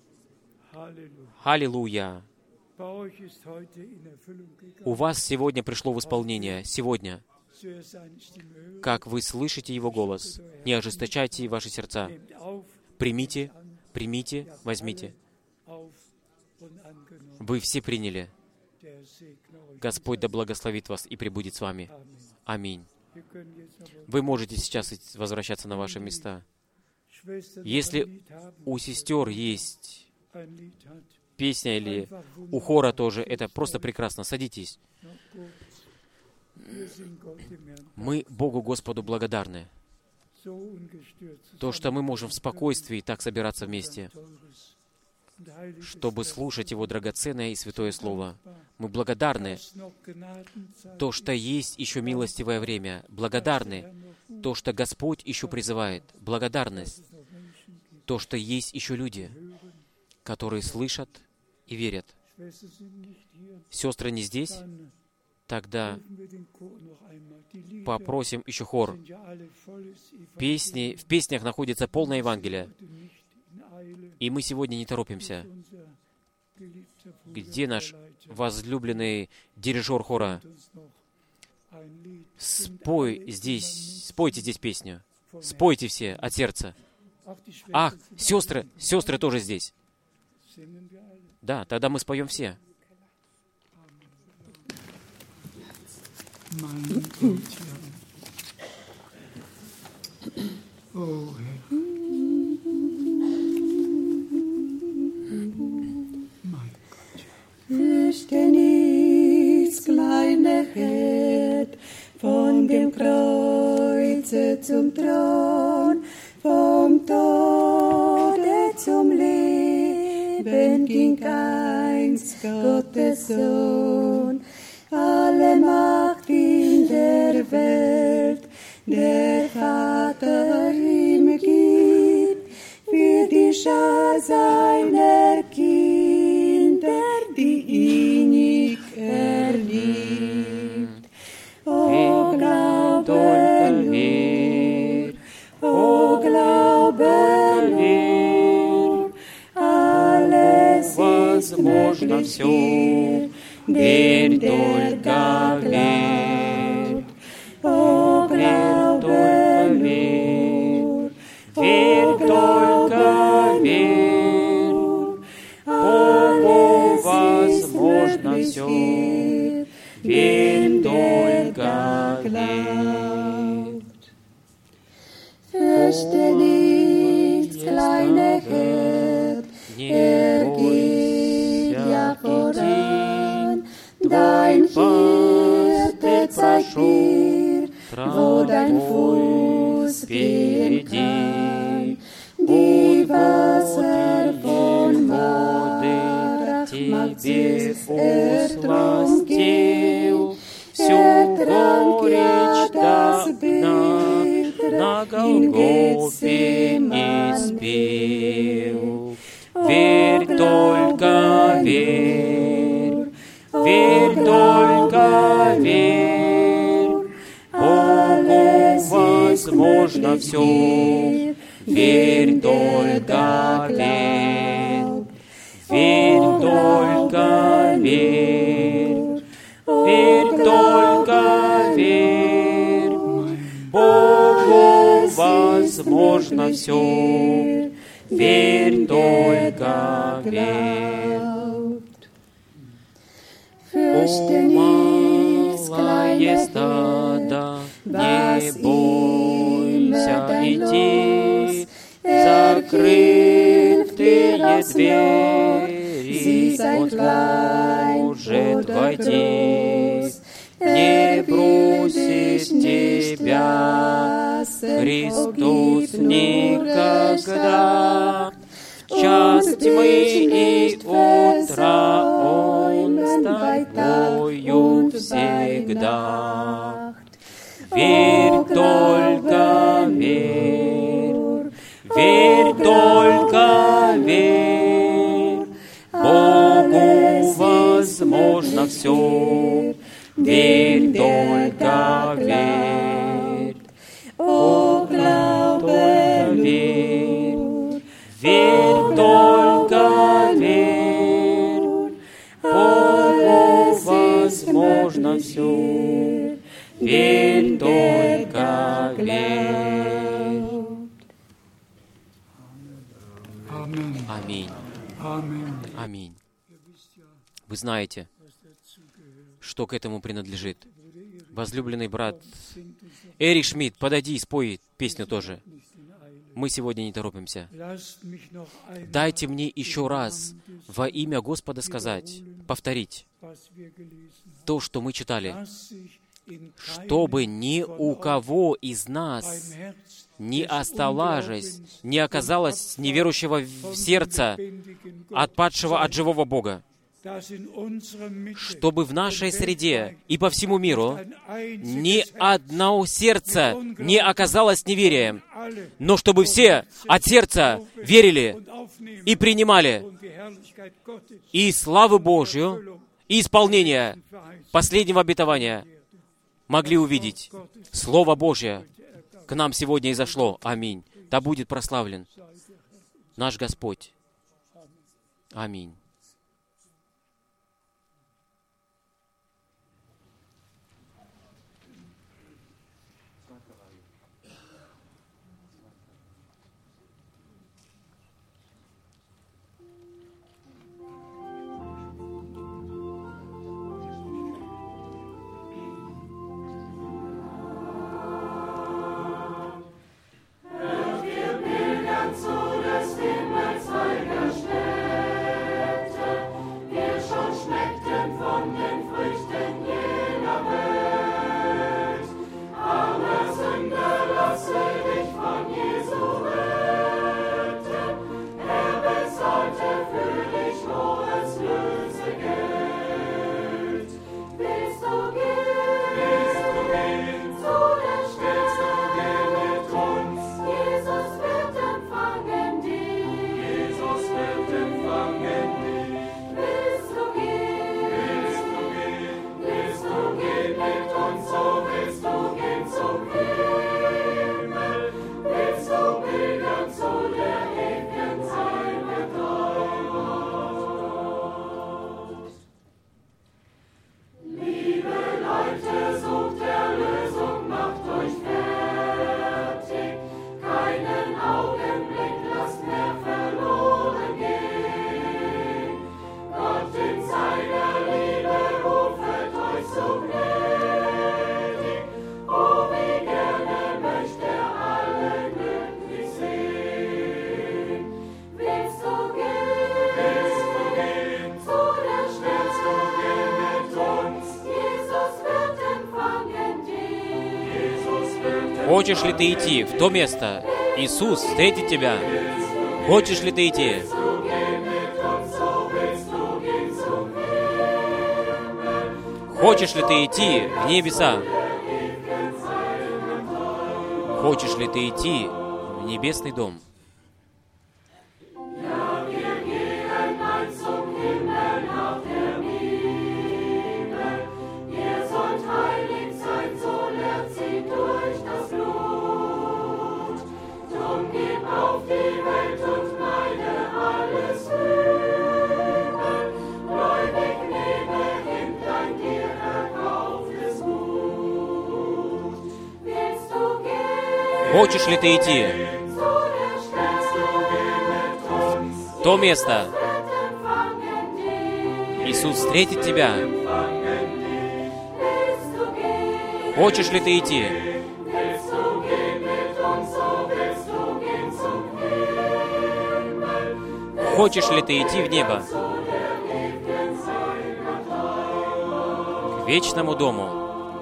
Аллилуйя. У вас сегодня пришло в исполнение. Сегодня. Как вы слышите Его голос, не ожесточайте ваши сердца. Примите, примите, возьмите. Вы все приняли. Господь да благословит вас и пребудет с вами. Аминь. Вы можете сейчас возвращаться на ваши места. Если у сестер есть песня или у хора тоже, это просто прекрасно. Садитесь. Мы Богу Господу благодарны. То, что мы можем в спокойствии так собираться вместе, чтобы слушать Его драгоценное и святое Слово. Мы благодарны, то, что есть еще милостивое время. Благодарны, то, что Господь еще призывает. Благодарность, то, что есть еще люди, которые слышат и верят. Сестры не здесь? Тогда попросим еще хор. В песнях находится полное Евангелие. И мы сегодня не торопимся. Где наш возлюбленный дирижер хора? Спойте здесь песню. Спойте все от сердца. Ах, сестры тоже здесь. Да, тогда мы споем все. Fürchte nichts, kleine Herd, von dem Kreuze zum Thron, vom Tode zum Leben ging einst Gottes Sohn. Alle Macht in der Welt, der Vater ihm gibt, für die Schar seiner Kinder, die innig er liebt. O Glauben wir, o Glauben wir, alles возможно все, верь только верь. O Glauben wir, Верь только верь. Богу возможно все, верь только верь. Fürchte nichts, kleine Herd, geht ja voran. Dein Hirte zeigt dir, wo dein Fuß gehen kann. Die Wasser von Mara mag süß ertrunken. Ertrank ja das Bild in Gethsemane. Верь только верь, верь только верь. Богу возможно все, верь только верь. Верь только верь, верь только верь. Богу возможно возможно все, верь, только верь. Fürchte О, nichts, малое kleines стадо, was не бойся immer dein идти, Los закрытые dir aufs Lot. Sie двери, sei Он klein может oder войти, groß, не will бросит dich nicht тебя lassen, Христос gib nur никогда. В Gestalt. час Und тьмы dich и nicht утра Он с versäumen bei Tag тобою und bei всегда. Nacht. Верь, О, только glaube верь, nur, верь, о, только glaube верь. nur, Богу alles возможно ist все, möglich, верь, dem, der только da верь. glaubt. O, glaube Только верь, nur, верь, только верь. Богу возможно все, верь, только верь. Аминь. Аминь. Вы знаете, что к этому принадлежит. Возлюбленный брат Эрих Шмидт, подойди и спой песню тоже. Мы сегодня не торопимся. Дайте мне еще раз во имя Господа сказать, повторить то, что мы читали, чтобы ни у кого из нас не оставалось, не оказалось неверующего в сердце, отпадшего от живого Бога, чтобы в нашей среде и по всему миру ни одно сердце не оказалось неверием, но чтобы все от сердца верили и принимали и славу Божью, и исполнение последнего обетования могли увидеть. Слово Божье к нам сегодня изошло. Аминь. Да будет прославлен наш Господь. Аминь. Хочешь ли ты идти в то место? Иисус встретит тебя. Хочешь ли ты идти? Хочешь ли ты идти в небеса? Хочешь ли ты идти в небесный дом? Хочешь ли ты идти? То место. Иисус встретит тебя. Хочешь ли ты идти? Хочешь ли ты идти в небо? К вечному дому.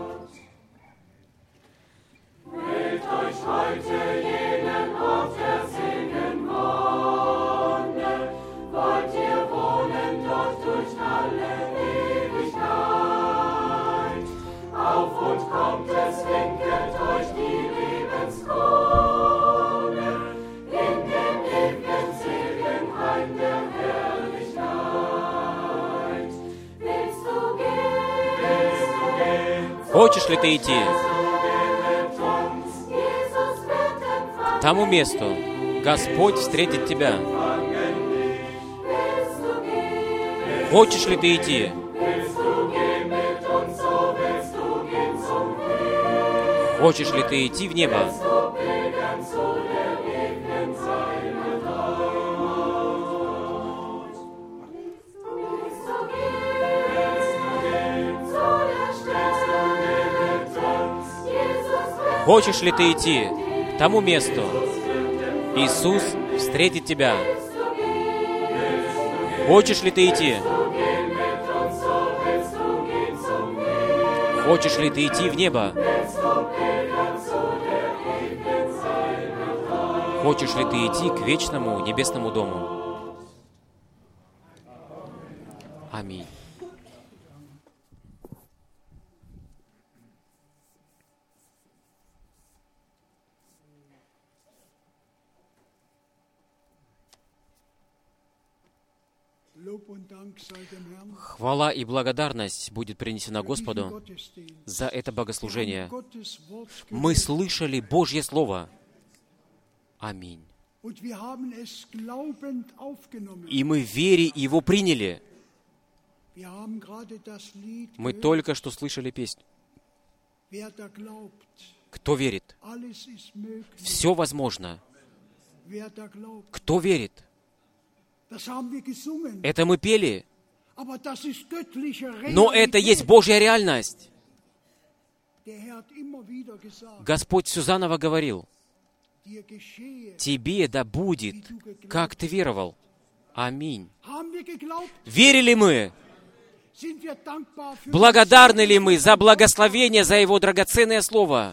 Хочешь ли ты идти к тому месту? Господь встретит тебя. Хочешь ли ты идти? Хочешь ли ты идти в небо? Хочешь ли ты идти к тому месту? Иисус встретит тебя. Хочешь ли ты идти? Хочешь ли ты идти в небо? Хочешь ли ты идти к вечному небесному дому? Аминь. Хвала и благодарность будет принесена Господу за это богослужение. Мы слышали Божье Слово. Аминь. И мы в вере его приняли. Мы только что слышали песню. Кто верит? Все возможно. Кто верит? Это мы пели. Но это есть Божья реальность. Господь все заново говорил: тебе да будет, как ты веровал. Аминь. Верили мы? Благодарны ли мы за благословение, за Его драгоценное Слово?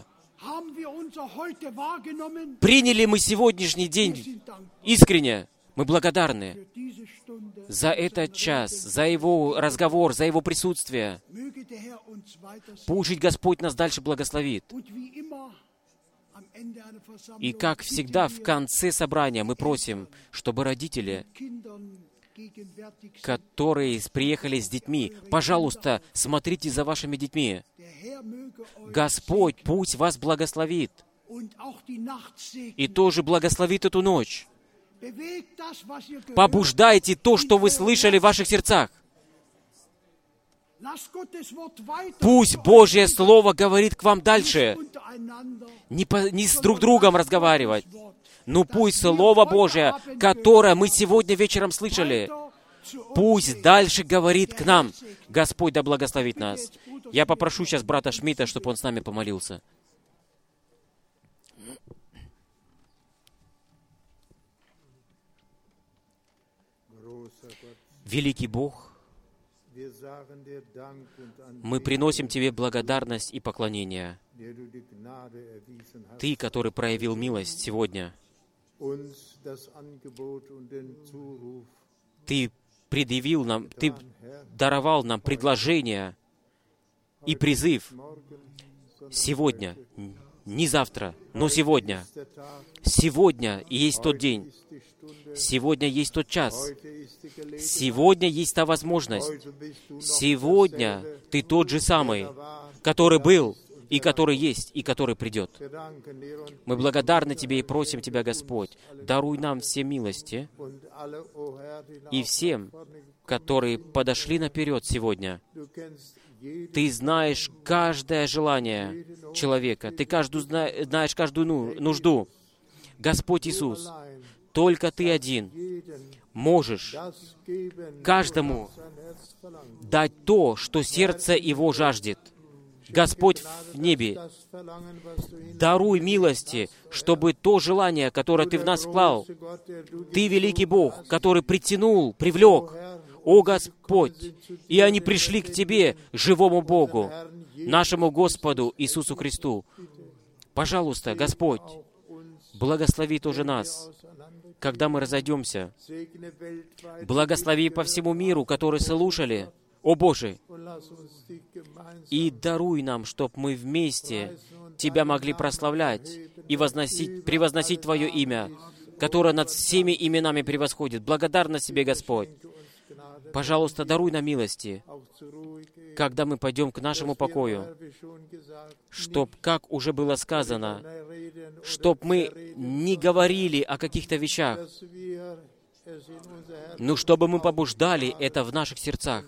Приняли мы сегодняшний день искренне? Мы благодарны за этот час, за Его разговор, за Его присутствие. Пусть Господь нас дальше благословит. И как всегда, в конце собрания мы просим, чтобы родители, которые приехали с детьми, пожалуйста, смотрите за вашими детьми. Господь пусть вас благословит. И тоже благословит эту ночь. Побуждайте то, что вы слышали в ваших сердцах. Пусть Божье Слово говорит к вам дальше. Не с друг другом разговаривать. Но пусть Слово Божье, которое мы сегодня вечером слышали, пусть дальше говорит к нам. Господь да благословит нас. Я попрошу сейчас брата Шмидта, чтобы он с нами помолился. Великий Бог, мы приносим Тебе благодарность и поклонение. Ты, который проявил милость сегодня, Ты предъявил нам, Ты даровал нам предложение и призыв сегодня, не завтра, но сегодня. Сегодня и есть тот день. Сегодня есть тот час. Сегодня есть та возможность. Сегодня Ты тот же самый, который был, и который есть, и который придет. Мы благодарны Тебе и просим Тебя, Господь, даруй нам все милости и всем, которые подошли наперед сегодня. Ты знаешь каждое желание человека. Ты знаешь каждую нужду. Господь Иисус, только Ты один можешь каждому дать то, что сердце его жаждет. Господь в небе, даруй милости, чтобы то желание, которое Ты в нас вклал, Ты, великий Бог, который притянул, привлек, о Господь, и они пришли к Тебе, живому Богу, нашему Господу Иисусу Христу. Пожалуйста, Господь, благослови тоже нас, когда мы разойдемся. Благослови по всему миру, которые слушали, о Боже, и даруй нам, чтоб мы вместе Тебя могли прославлять и превозносить Твое имя, которое над всеми именами превосходит. Благодарность Тебе, Господь. Пожалуйста, даруй нам милости, когда мы пойдем к нашему покою, чтоб, как уже было сказано, чтоб мы не говорили о каких-то вещах, но чтобы мы побуждали это в наших сердцах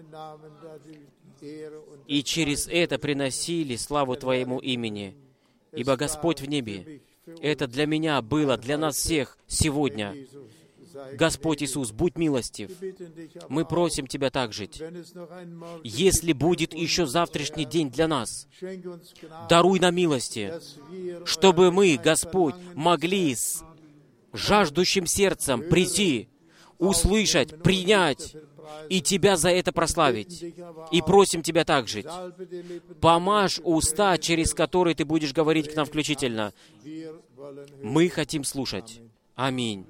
и через это приносили славу Твоему имени. Ибо Господь в небе, это для меня было, для нас всех сегодня. Господь Иисус, будь милостив. Мы просим Тебя так жить. Если будет еще завтрашний день для нас, даруй нам милости, чтобы мы, Господь, могли с жаждущим сердцем прийти, услышать, принять и Тебя за это прославить. И просим Тебя так жить. Помажь уста, через которые Ты будешь говорить к нам включительно. Мы хотим слушать. Аминь.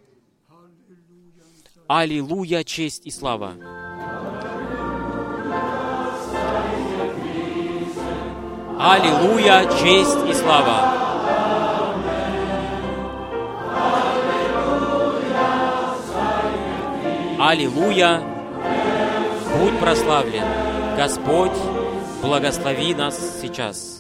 Аллилуйя, честь и слава. Аллилуйя, честь и слава. Аллилуйя, будь прославлен. Господь, благослови нас сейчас.